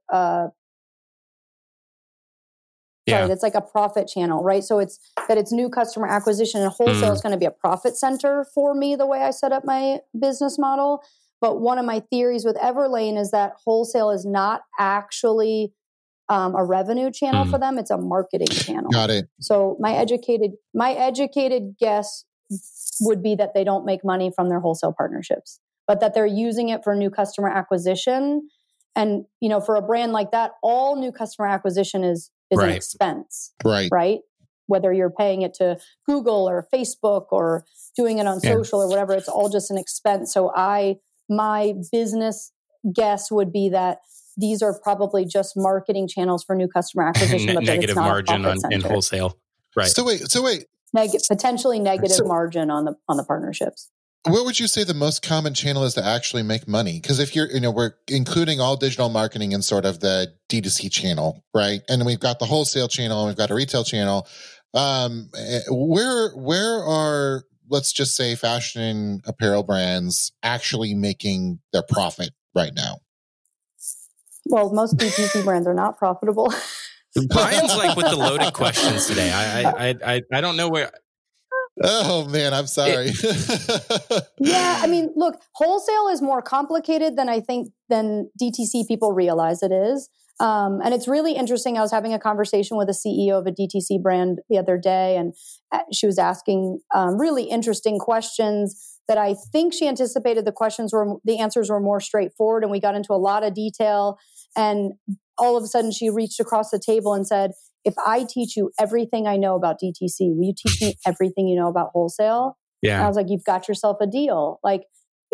It's like a profit channel, right? So it's new customer acquisition, and wholesale is going to be a profit center for me, the way I set up my business model. But one of my theories with Everlane is that wholesale is not actually a revenue channel for them. It's a marketing channel. Got it. So my educated guess would be that they don't make money from their wholesale partnerships, but that they're using it for new customer acquisition. And, for a brand like that, all new customer acquisition is an expense, right? Whether you're paying it to Google or Facebook or doing it on social or whatever, it's all just an expense. So my business guess would be that these are probably just marketing channels for new customer acquisition, but negative margin in wholesale, right? So wait. Potentially negative margin on the partnerships. What would you say the most common channel is to actually make money? Because if we're including all digital marketing in sort of the D2C channel, right? And we've got the wholesale channel and we've got a retail channel. Where are, let's just say, fashion apparel brands actually making their profit right now? Well, most DTC brands are not profitable. Brian's like with the loaded questions today. I don't know where. Oh man, I'm sorry. Yeah, I mean, look, wholesale is more complicated than DTC people realize it is. And it's really interesting. I was having a conversation with a CEO of a DTC brand the other day, and she was asking really interesting questions that I think she anticipated the answers were more straightforward, and we got into a lot of detail. And all of a sudden she reached across the table and said, if I teach you everything I know about DTC, will you teach me everything you know about wholesale? Yeah. And I was like, you've got yourself a deal. Like,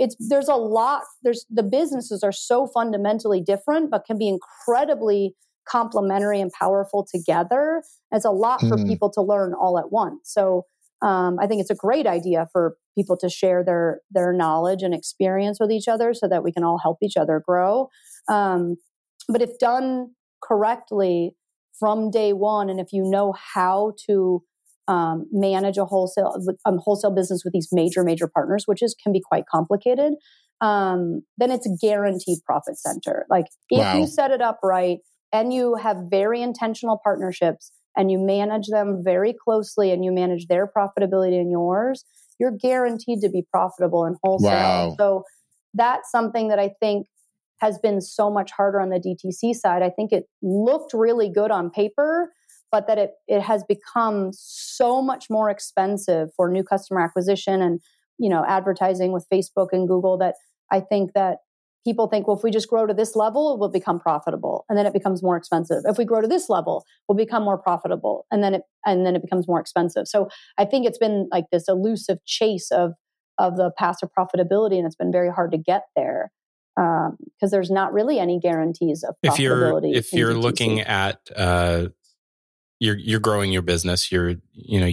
the businesses are so fundamentally different, but can be incredibly complementary and powerful together. It's a lot for people to learn all at once. So I think it's a great idea for people to share their knowledge and experience with each other so that we can all help each other grow. But if done correctly from day one, and if you know how to manage a wholesale business with these major partners, which can be quite complicated, then it's a guaranteed profit center. Like if you set it up right and you have very intentional partnerships, and you manage them very closely and you manage their profitability and yours, you're guaranteed to be profitable in wholesale. Wow. So that's something that I think has been so much harder on the DTC side. I think it looked really good on paper, but that it has become so much more expensive for new customer acquisition and, advertising with Facebook and Google, that I think that people think, well, if we just grow to this level, we'll become profitable. And then it becomes more expensive. If we grow to this level, we'll become more profitable. And then it becomes more expensive. So I think it's been like this elusive chase of the path to profitability. And it's been very hard to get there because there's not really any guarantees of profitability. If you're looking at, you're growing your business, you've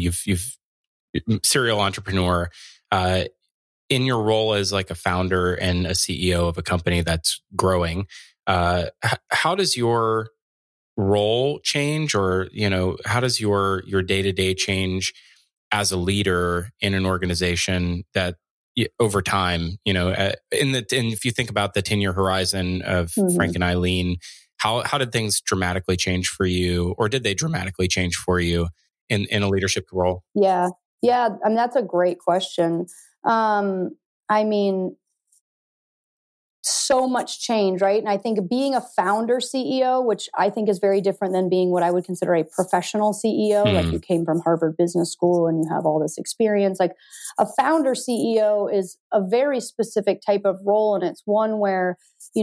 serial entrepreneur, in your role as like a founder and a CEO of a company that's growing, how does your role change, or how does your day-to-day change as a leader in an organization that over time, and if you think about the 10-year horizon of Frank and Eileen, how did things dramatically change for you, or did they dramatically change for you in a leadership role? Yeah. I mean, that's a great question. I mean, so much change, right? And I think being a founder CEO, which I think is very different than being what I would consider a professional CEO, like you came from Harvard Business School and you have all this experience. Like a founder CEO is a very specific type of role. And it's one where,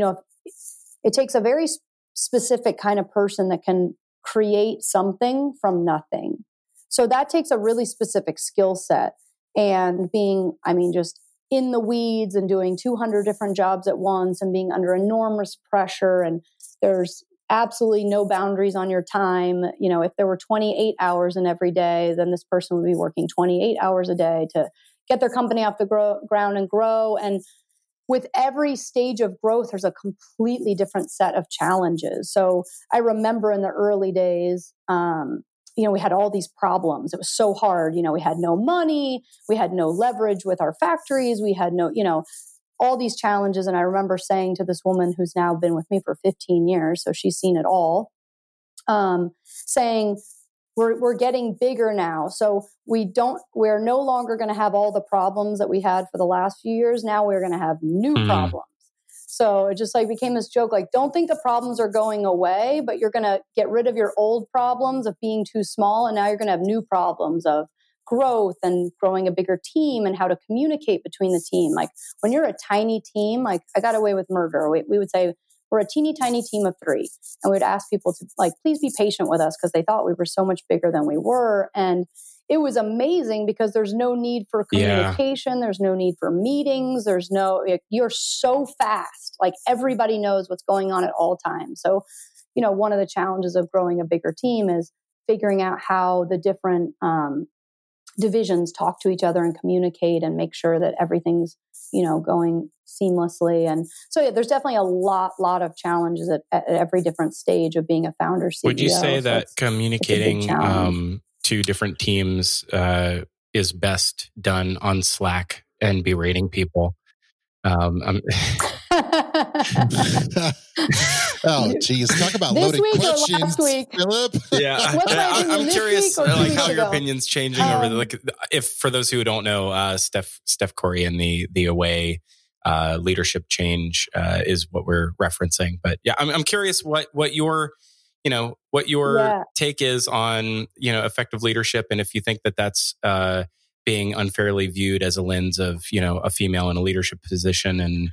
it takes a very specific kind of person that can create something from nothing. So that takes a really specific skill set. And being, just in the weeds and doing 200 different jobs at once and being under enormous pressure, and there's absolutely no boundaries on your time. If there were 28 hours in every day, then this person would be working 28 hours a day to get their company off the ground and grow. And with every stage of growth, there's a completely different set of challenges. So I remember in the early days, we had all these problems. It was so hard. We had no money. We had no leverage with our factories. We had no, all these challenges. And I remember saying to this woman who's now been with me for 15 years, so she's seen it all, saying, we're getting bigger now. So we're no longer going to have all the problems that we had for the last few years. Now we're going to have new problems. So it just became this joke, don't think the problems are going away, but you're going to get rid of your old problems of being too small. And now you're going to have new problems of growth and growing a bigger team and how to communicate between the team. Like when you're a tiny team, I got away with murder. We would say we're a teeny tiny team of 3. And we would ask people to please be patient with us because they thought we were so much bigger than we were. And it was amazing because there's no need for communication. There's no need for meetings. You're so fast. Everybody knows what's going on at all times. So, one of the challenges of growing a bigger team is figuring out how the different divisions talk to each other and communicate and make sure that everything's, going seamlessly. And so, there's definitely a lot of challenges at every different stage of being a founder CEO. Would you say that communicating to different teams is best done on Slack and berating people? Oh, geez. Talk about loaded questions, Philip. Yeah, I'm curious how your opinion's changing over if for those who don't know, Steph Curry and the away leadership change is what we're referencing. But yeah, I'm curious what your take is on, effective leadership. And if you think that that's being unfairly viewed as a lens of, a female in a leadership position. And,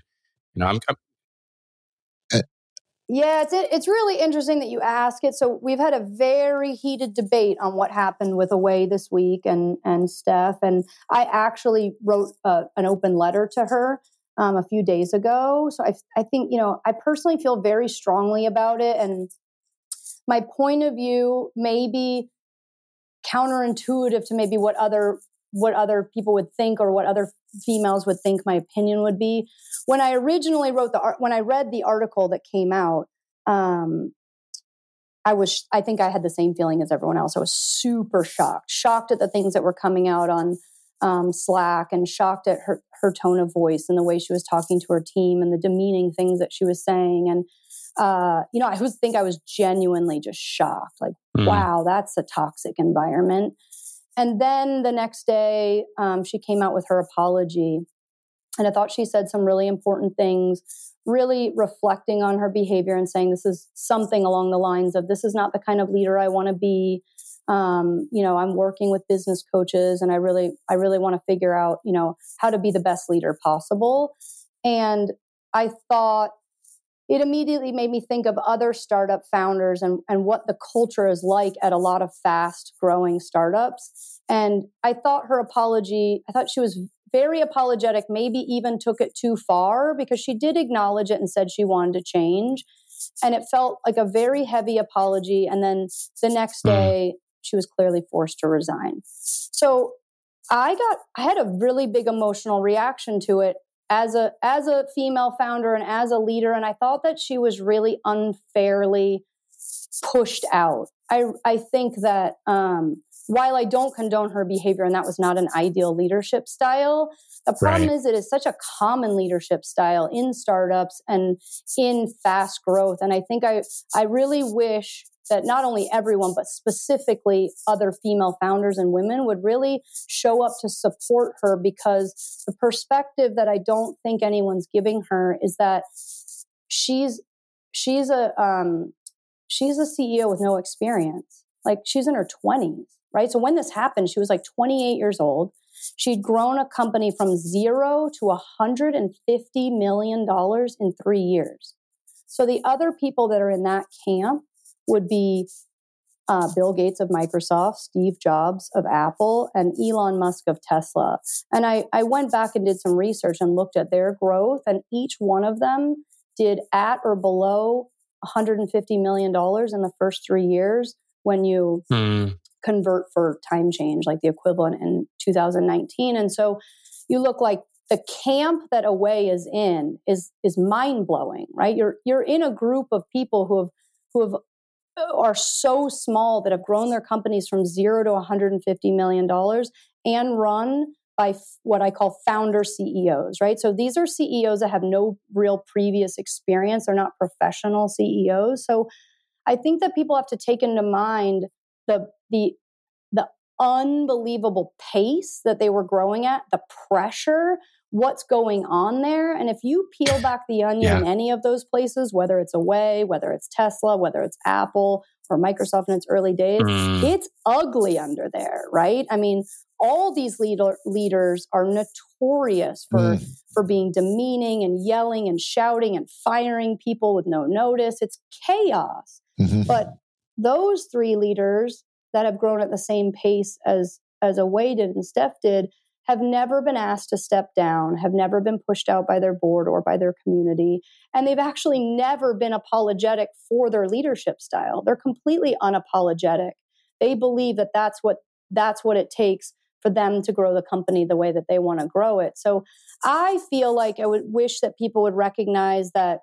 Yeah, it's really interesting that you ask it. So we've had a very heated debate on what happened with Away this week and Steph. And I actually wrote an open letter to her a few days ago. So I think, I personally feel very strongly about it. And my point of view may be counterintuitive to maybe what other people would think or what other females would think my opinion would be. When I originally when I read the article that came out, I think I had the same feeling as everyone else. I was super shocked at the things that were coming out on Slack, and shocked at her tone of voice and the way she was talking to her team and the demeaning things that she was saying. And I was genuinely just shocked. Like, wow, that's a toxic environment. And then the next day, she came out with her apology. And I thought she said some really important things, really reflecting on her behavior and saying this is something along the lines of, this is not the kind of leader I want to be. I'm working with business coaches and I really want to figure out, how to be the best leader possible. And I thought it immediately made me think of other startup founders and what the culture is like at a lot of fast growing startups. And I thought she was very apologetic, maybe even took it too far, because she did acknowledge it and said she wanted to change. And it felt like a very heavy apology. And then the next day, she was clearly forced to resign. So I had a really big emotional reaction to it as a female founder and as a leader. And I thought that she was really unfairly pushed out. I think that while I don't condone her behavior, and that was not an ideal leadership style, the problem is it is such a common leadership style in startups and in fast growth. And I think I really wish that not only everyone, but specifically other female founders and women would really show up to support her, because the perspective that I don't think anyone's giving her is that she's a CEO with no experience. Like, she's in her 20s, right? So when this happened, she was like 28 years old. She'd grown a company from 0 to $150 million in 3 years. So the other people that are in that camp would be Bill Gates of Microsoft, Steve Jobs of Apple, and Elon Musk of Tesla. And I went back and did some research and looked at their growth, and each one of them did at or below $150 million in the first 3 years when you convert for time change, like the equivalent in 2019. And so you look like the camp that Away is in is mind blowing, right? You're in a group of people who are so small that have grown their companies from 0 to $150 million and run by what I call founder CEOs, right? So these are CEOs that have no real previous experience. They're not professional CEOs. So I think that people have to take into mind the unbelievable pace that they were growing at, the pressure, what's going on there. And if you peel back the onion in any of those places, whether it's Away, whether it's Tesla, whether it's Apple or Microsoft in its early days, it's ugly under there, right? I mean, all these leaders are notorious for being demeaning and yelling and shouting and firing people with no notice. It's chaos. But those three leaders that have grown at the same pace as Away did and Steph did have never been asked to step down, have never been pushed out by their board or by their community. And they've actually never been apologetic for their leadership style. They're completely unapologetic. They believe that that's what it takes for them to grow the company the way that they want to grow it. So I feel like I would wish that people would recognize that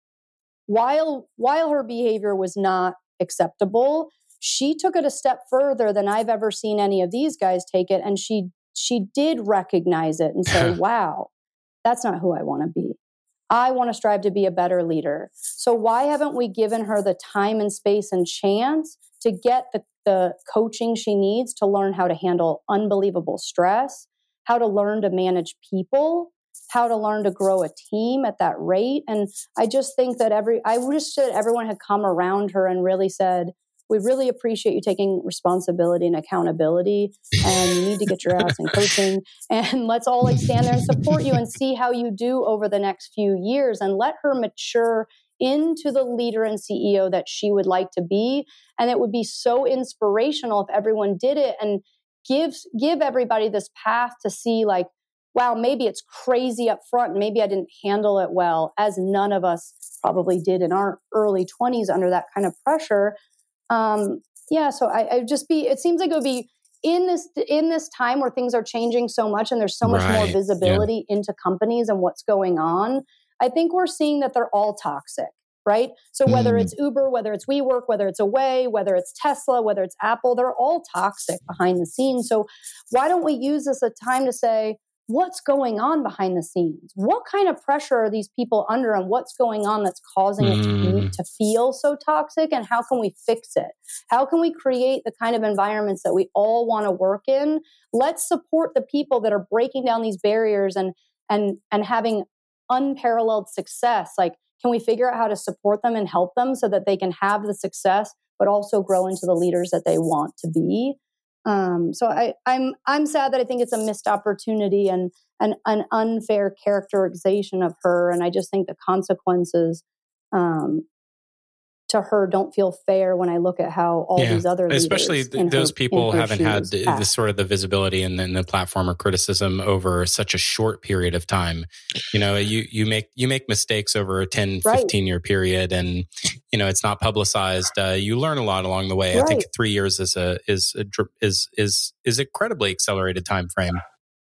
while her behavior was not acceptable, she took it a step further than I've ever seen any of these guys take it. And she did recognize it and say, wow, that's not who I want to be. I want to strive to be a better leader. So why haven't we given her the time and space and chance to get the coaching she needs to learn how to handle unbelievable stress, how to learn to manage people, how to learn to grow a team at that rate? And I just think that I wish that everyone had come around her and really said, we really appreciate you taking responsibility and accountability, and you need to get your ass in coaching, and let's all stand there and support you and see how you do over the next few years, and let her mature into the leader and CEO that she would like to be. And it would be so inspirational if everyone did it and give everybody this path to see, like, wow, maybe it's crazy up front, and maybe I didn't handle it well, as none of us probably did in our early 20s under that kind of pressure. So it seems like it would be in this time where things are changing so much and there's so much more visibility into companies and what's going on. I think we're seeing that they're all toxic, right? So whether it's Uber, whether it's WeWork, whether it's Away, whether it's Tesla, whether it's Apple, they're all toxic behind the scenes. So why don't we use this as a time to say, what's going on behind the scenes? What kind of pressure are these people under, and what's going on that's causing it to feel so toxic? And how can we fix it? How can we create the kind of environments that we all want to work in? Let's support the people that are breaking down these barriers and having unparalleled success. Like, can we figure out how to support them and help them so that they can have the success, but also grow into the leaders that they want to be? So I'm sad that I think it's a missed opportunity and an unfair characterization of her. And I just think the consequences to her don't feel fair when I look at how all these other leaders, especially those people haven't had the sort of the visibility and then the platform or criticism over such a short period of time. You know, you make mistakes over a 10, 15 year period, and you know, it's not publicized. You learn a lot along the way. I think 3 years is incredibly accelerated time frame.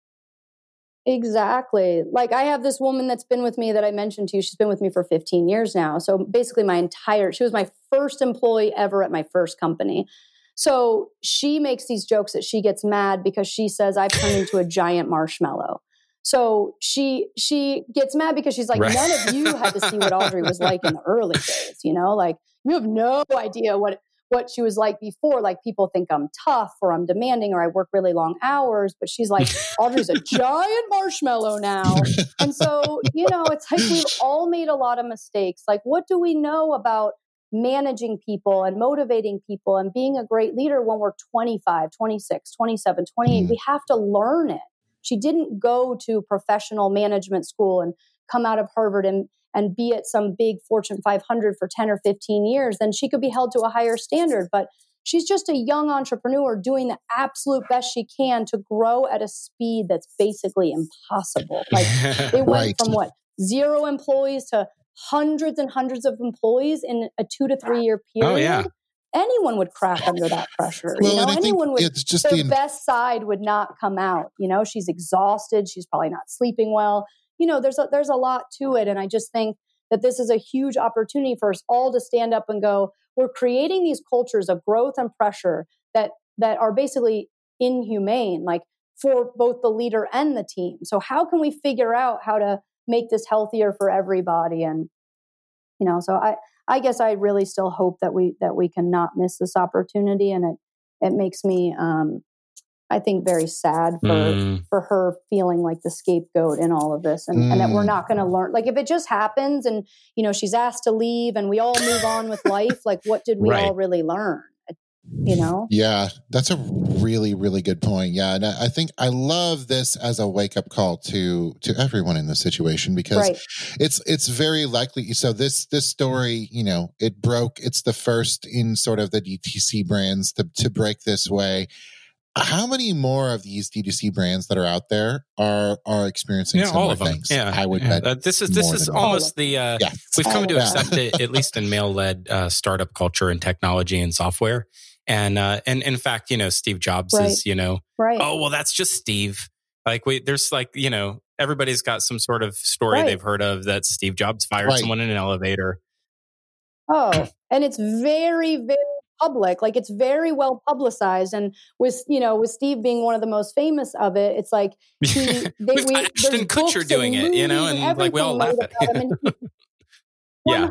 Exactly. Like, I have this woman that's been with me that I mentioned to you. She's been with me for 15 years now. So basically she was my first employee ever at my first company. So she makes these jokes that she gets mad because she says I've turned into a giant marshmallow. So she gets mad because she's like, none of you had to see what Audrey was like in the early days. You know, like, you have no idea what she was like before. Like, people think I'm tough or I'm demanding or I work really long hours, but she's like, Audrey's a giant marshmallow now. And so, you know, it's like we've all made a lot of mistakes. Like, what do we know about managing people and motivating people and being a great leader when we're 25, 26, 27, 28? We have to learn it. She didn't go to professional management school and come out of Harvard and be at some big Fortune 500 for 10 or 15 years, then she could be held to a higher standard. But she's just a young entrepreneur doing the absolute best she can to grow at a speed that's basically impossible. Like, it went from 0 employees to hundreds and hundreds of employees in a 2 to 3 year period. Oh, yeah. Anyone would crack under that pressure. Well, you know, anyone would, it's just their best side would not come out. You know, she's exhausted. She's probably not sleeping well. You know, there's a lot to it. And I just think that this is a huge opportunity for us all to stand up and go, we're creating these cultures of growth and pressure that are basically inhumane, like, for both the leader and the team. So how can we figure out how to make this healthier for everybody? And, you know, so I guess I really still hope that we can not miss this opportunity. And it makes me, I think, very sad for her feeling like the scapegoat in all of this, and that we're not going to learn. Like, if it just happens and, you know, she's asked to leave and we all move on with life, like, what did we all really learn? You know? Yeah, that's a really, really good point. Yeah. And I think I love this as a wake up call to everyone in this situation, because it's very likely. So this story, you know, it's the first in sort of the DTC brands to break this way. How many more of these D2C brands that are out there are experiencing similar all of them things? Yeah, I would bet this is almost the we've come to accept it, at least in male-led startup culture and technology and software. And in fact, you know, Steve Jobs is, you know, oh, well, that's just Steve. Like, there's like, you know, everybody's got some sort of story they've heard of that Steve Jobs fired someone in an elevator. Oh, and it's very, very public. Like, it's very well publicized. And with Steve being one of the most famous of it, it's like with Ashton Kutcher doing it, you know, and like we all laugh at it. 100%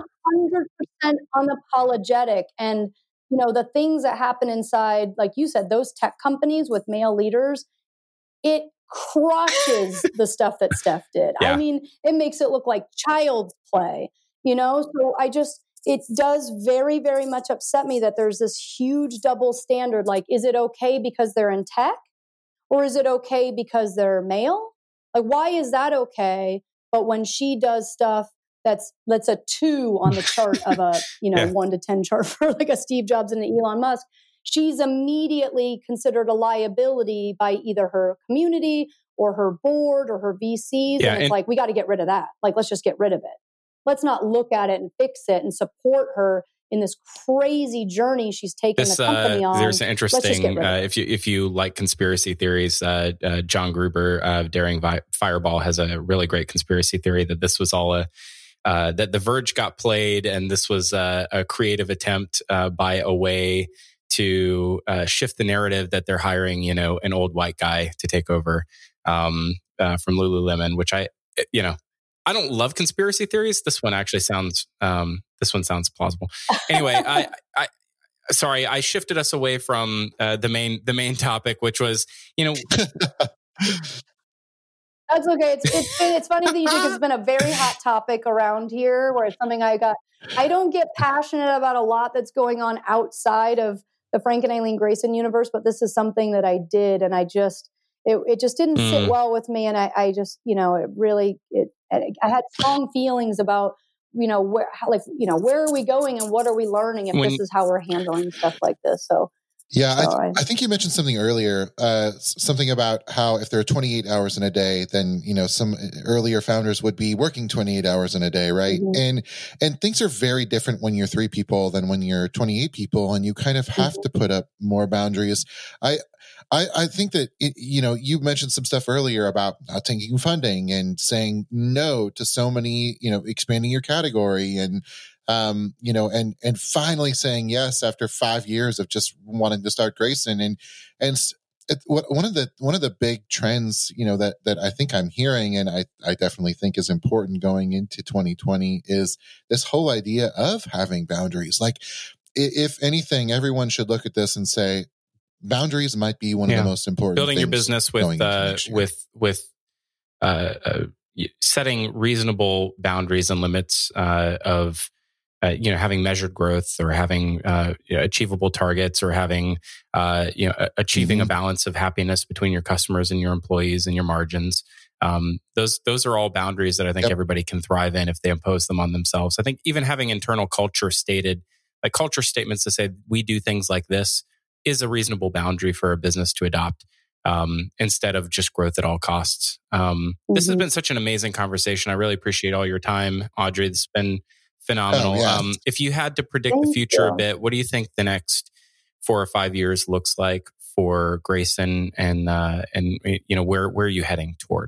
unapologetic. And, you know, the things that happen inside, like you said, those tech companies with male leaders, it crushes the stuff that Steph did. I mean, it makes it look like child's play, you know? So it does very, very much upset me that there's this huge double standard. Like, is it okay because they're in tech, or is it okay because they're male? Like, why is that okay? But when she does stuff that's a 2 on the chart of a, you know, 1 to 10 chart for like a Steve Jobs and an Elon Musk, she's immediately considered a liability by either her community or her board or her VCs. And it's like, we got to get rid of that. Like, let's just get rid of it. Let's not look at it and fix it and support her in this crazy journey she's taken the company on. There's an interesting, if you like conspiracy theories, John Gruber of Daring Fireball has a really great conspiracy theory that this was all that The Verge got played, and this was a creative attempt by Away to shift the narrative that they're hiring, you know, an old white guy to take over. from Lululemon, which I don't love conspiracy theories. This one actually sounds plausible. Anyway, Sorry, I shifted us away from the main topic, which was, That's okay. It's funny that you do, because it's been a very hot topic around here, where it's something I don't get passionate about a lot that's going on outside of the Frank and Eileen Grayson universe, but this is something that I did, and it just didn't sit well with me, and I just, I had strong feelings about, where are we going and what are we learning if this is how we're handling stuff like this. I think you mentioned something earlier, something about how if there are 28 hours in a day, then, some earlier founders would be working 28 hours in a day, right? Mm-hmm. And things are very different when you're 3 people than when you're 28 people, and you kind of have to put up more boundaries. I think that, you mentioned some stuff earlier about not taking funding and saying no to so many, expanding your category and, and finally saying yes after 5 years of just wanting to start Grayson. And one of the big trends, that I think I'm hearing, and I definitely think is important going into 2020, is this whole idea of having boundaries. Like, if anything, everyone should look at this and say, boundaries might be one of the most important building things your business with setting reasonable boundaries and limits of having measured growth, or having achievable targets, or having achieving a balance of happiness between your customers and your employees and your margins. Those are all boundaries that I think everybody can thrive in if they impose them on themselves. I think even having internal culture stated, like culture statements to say we do things like this, is a reasonable boundary for a business to adopt, instead of just growth at all costs. This has been such an amazing conversation. I really appreciate all your time, Audrey. This has been phenomenal. If you had to predict the future a bit, what do you think the next 4 or 5 years looks like for Grayson, and where are you heading toward?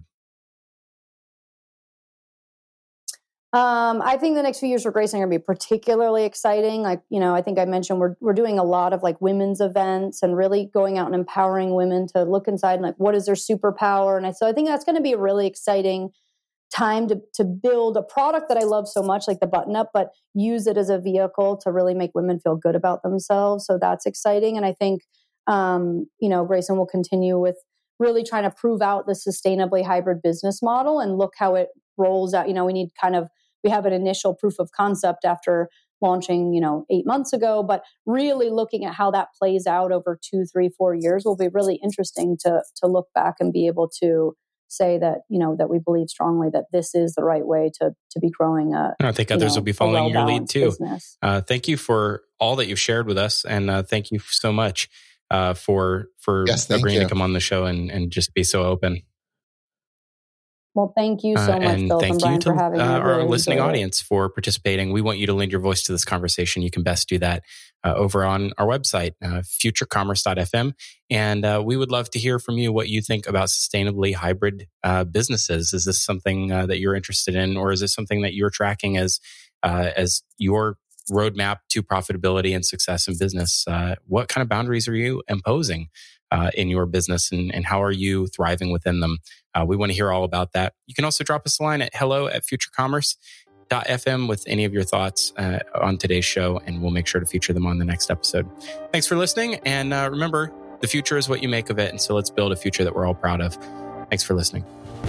I think the next few years for Grayson are going to be particularly exciting. Like, I think I mentioned we're doing a lot of like women's events and really going out and empowering women to look inside and like, what is their superpower? And so I think that's going to be a really exciting time to build a product that I love so much, like the button up, but use it as a vehicle to really make women feel good about themselves. So that's exciting. And I think, Grayson will continue with really trying to prove out the sustainably hybrid business model and look how it rolls out. We have an initial proof of concept after launching, 8 months ago, but really looking at how that plays out over 2, 3, 4 years will be really interesting to look back and be able to say that, that we believe strongly that this is the right way to be growing I think others will be following your lead too. Thank you for all that you've shared with us. And thank you so much for agreeing to come on the show and just be so open. Well, thank you so much, Philip and Brian, for having me. Our listening audience for participating. We want you to lend your voice to this conversation. You can best do that over on our website, futurecommerce.fm. And we would love to hear from you what you think about sustainably hybrid businesses. Is this something that you're interested in, or is this something that you're tracking as your roadmap to profitability and success in business? What kind of boundaries are you imposing in your business, and how are you thriving within them? We want to hear all about that. You can also drop us a line at hello@futurecommerce.fm with any of your thoughts on today's show, and we'll make sure to feature them on the next episode. Thanks for listening. And remember, the future is what you make of it. And so let's build a future that we're all proud of. Thanks for listening.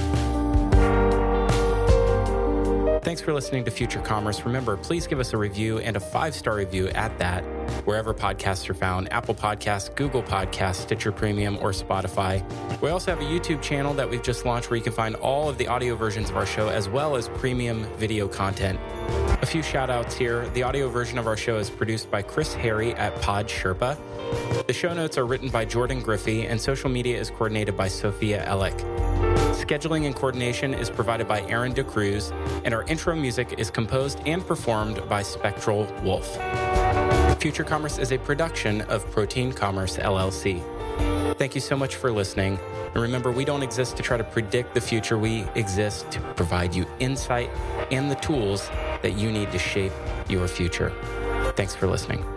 Thanks for listening to Future Commerce. Remember, please give us a review, and a 5-star review at that, wherever podcasts are found: Apple Podcasts, Google Podcasts, Stitcher Premium, or Spotify. We also have a YouTube channel that we've just launched where you can find all of the audio versions of our show, as well as premium video content. A few shout outs here. The audio version of our show is produced by Chris Harry at Pod Sherpa. The show notes are written by Jordan Griffey, and social media is coordinated by Sophia Ellick. Scheduling and coordination is provided by Aaron DeCruz, and our intro music is composed and performed by Spectral Wolf. Future Commerce is a production of Protein Commerce, LLC. Thank you so much for listening. And remember, we don't exist to try to predict the future. We exist to provide you insight and the tools that you need to shape your future. Thanks for listening.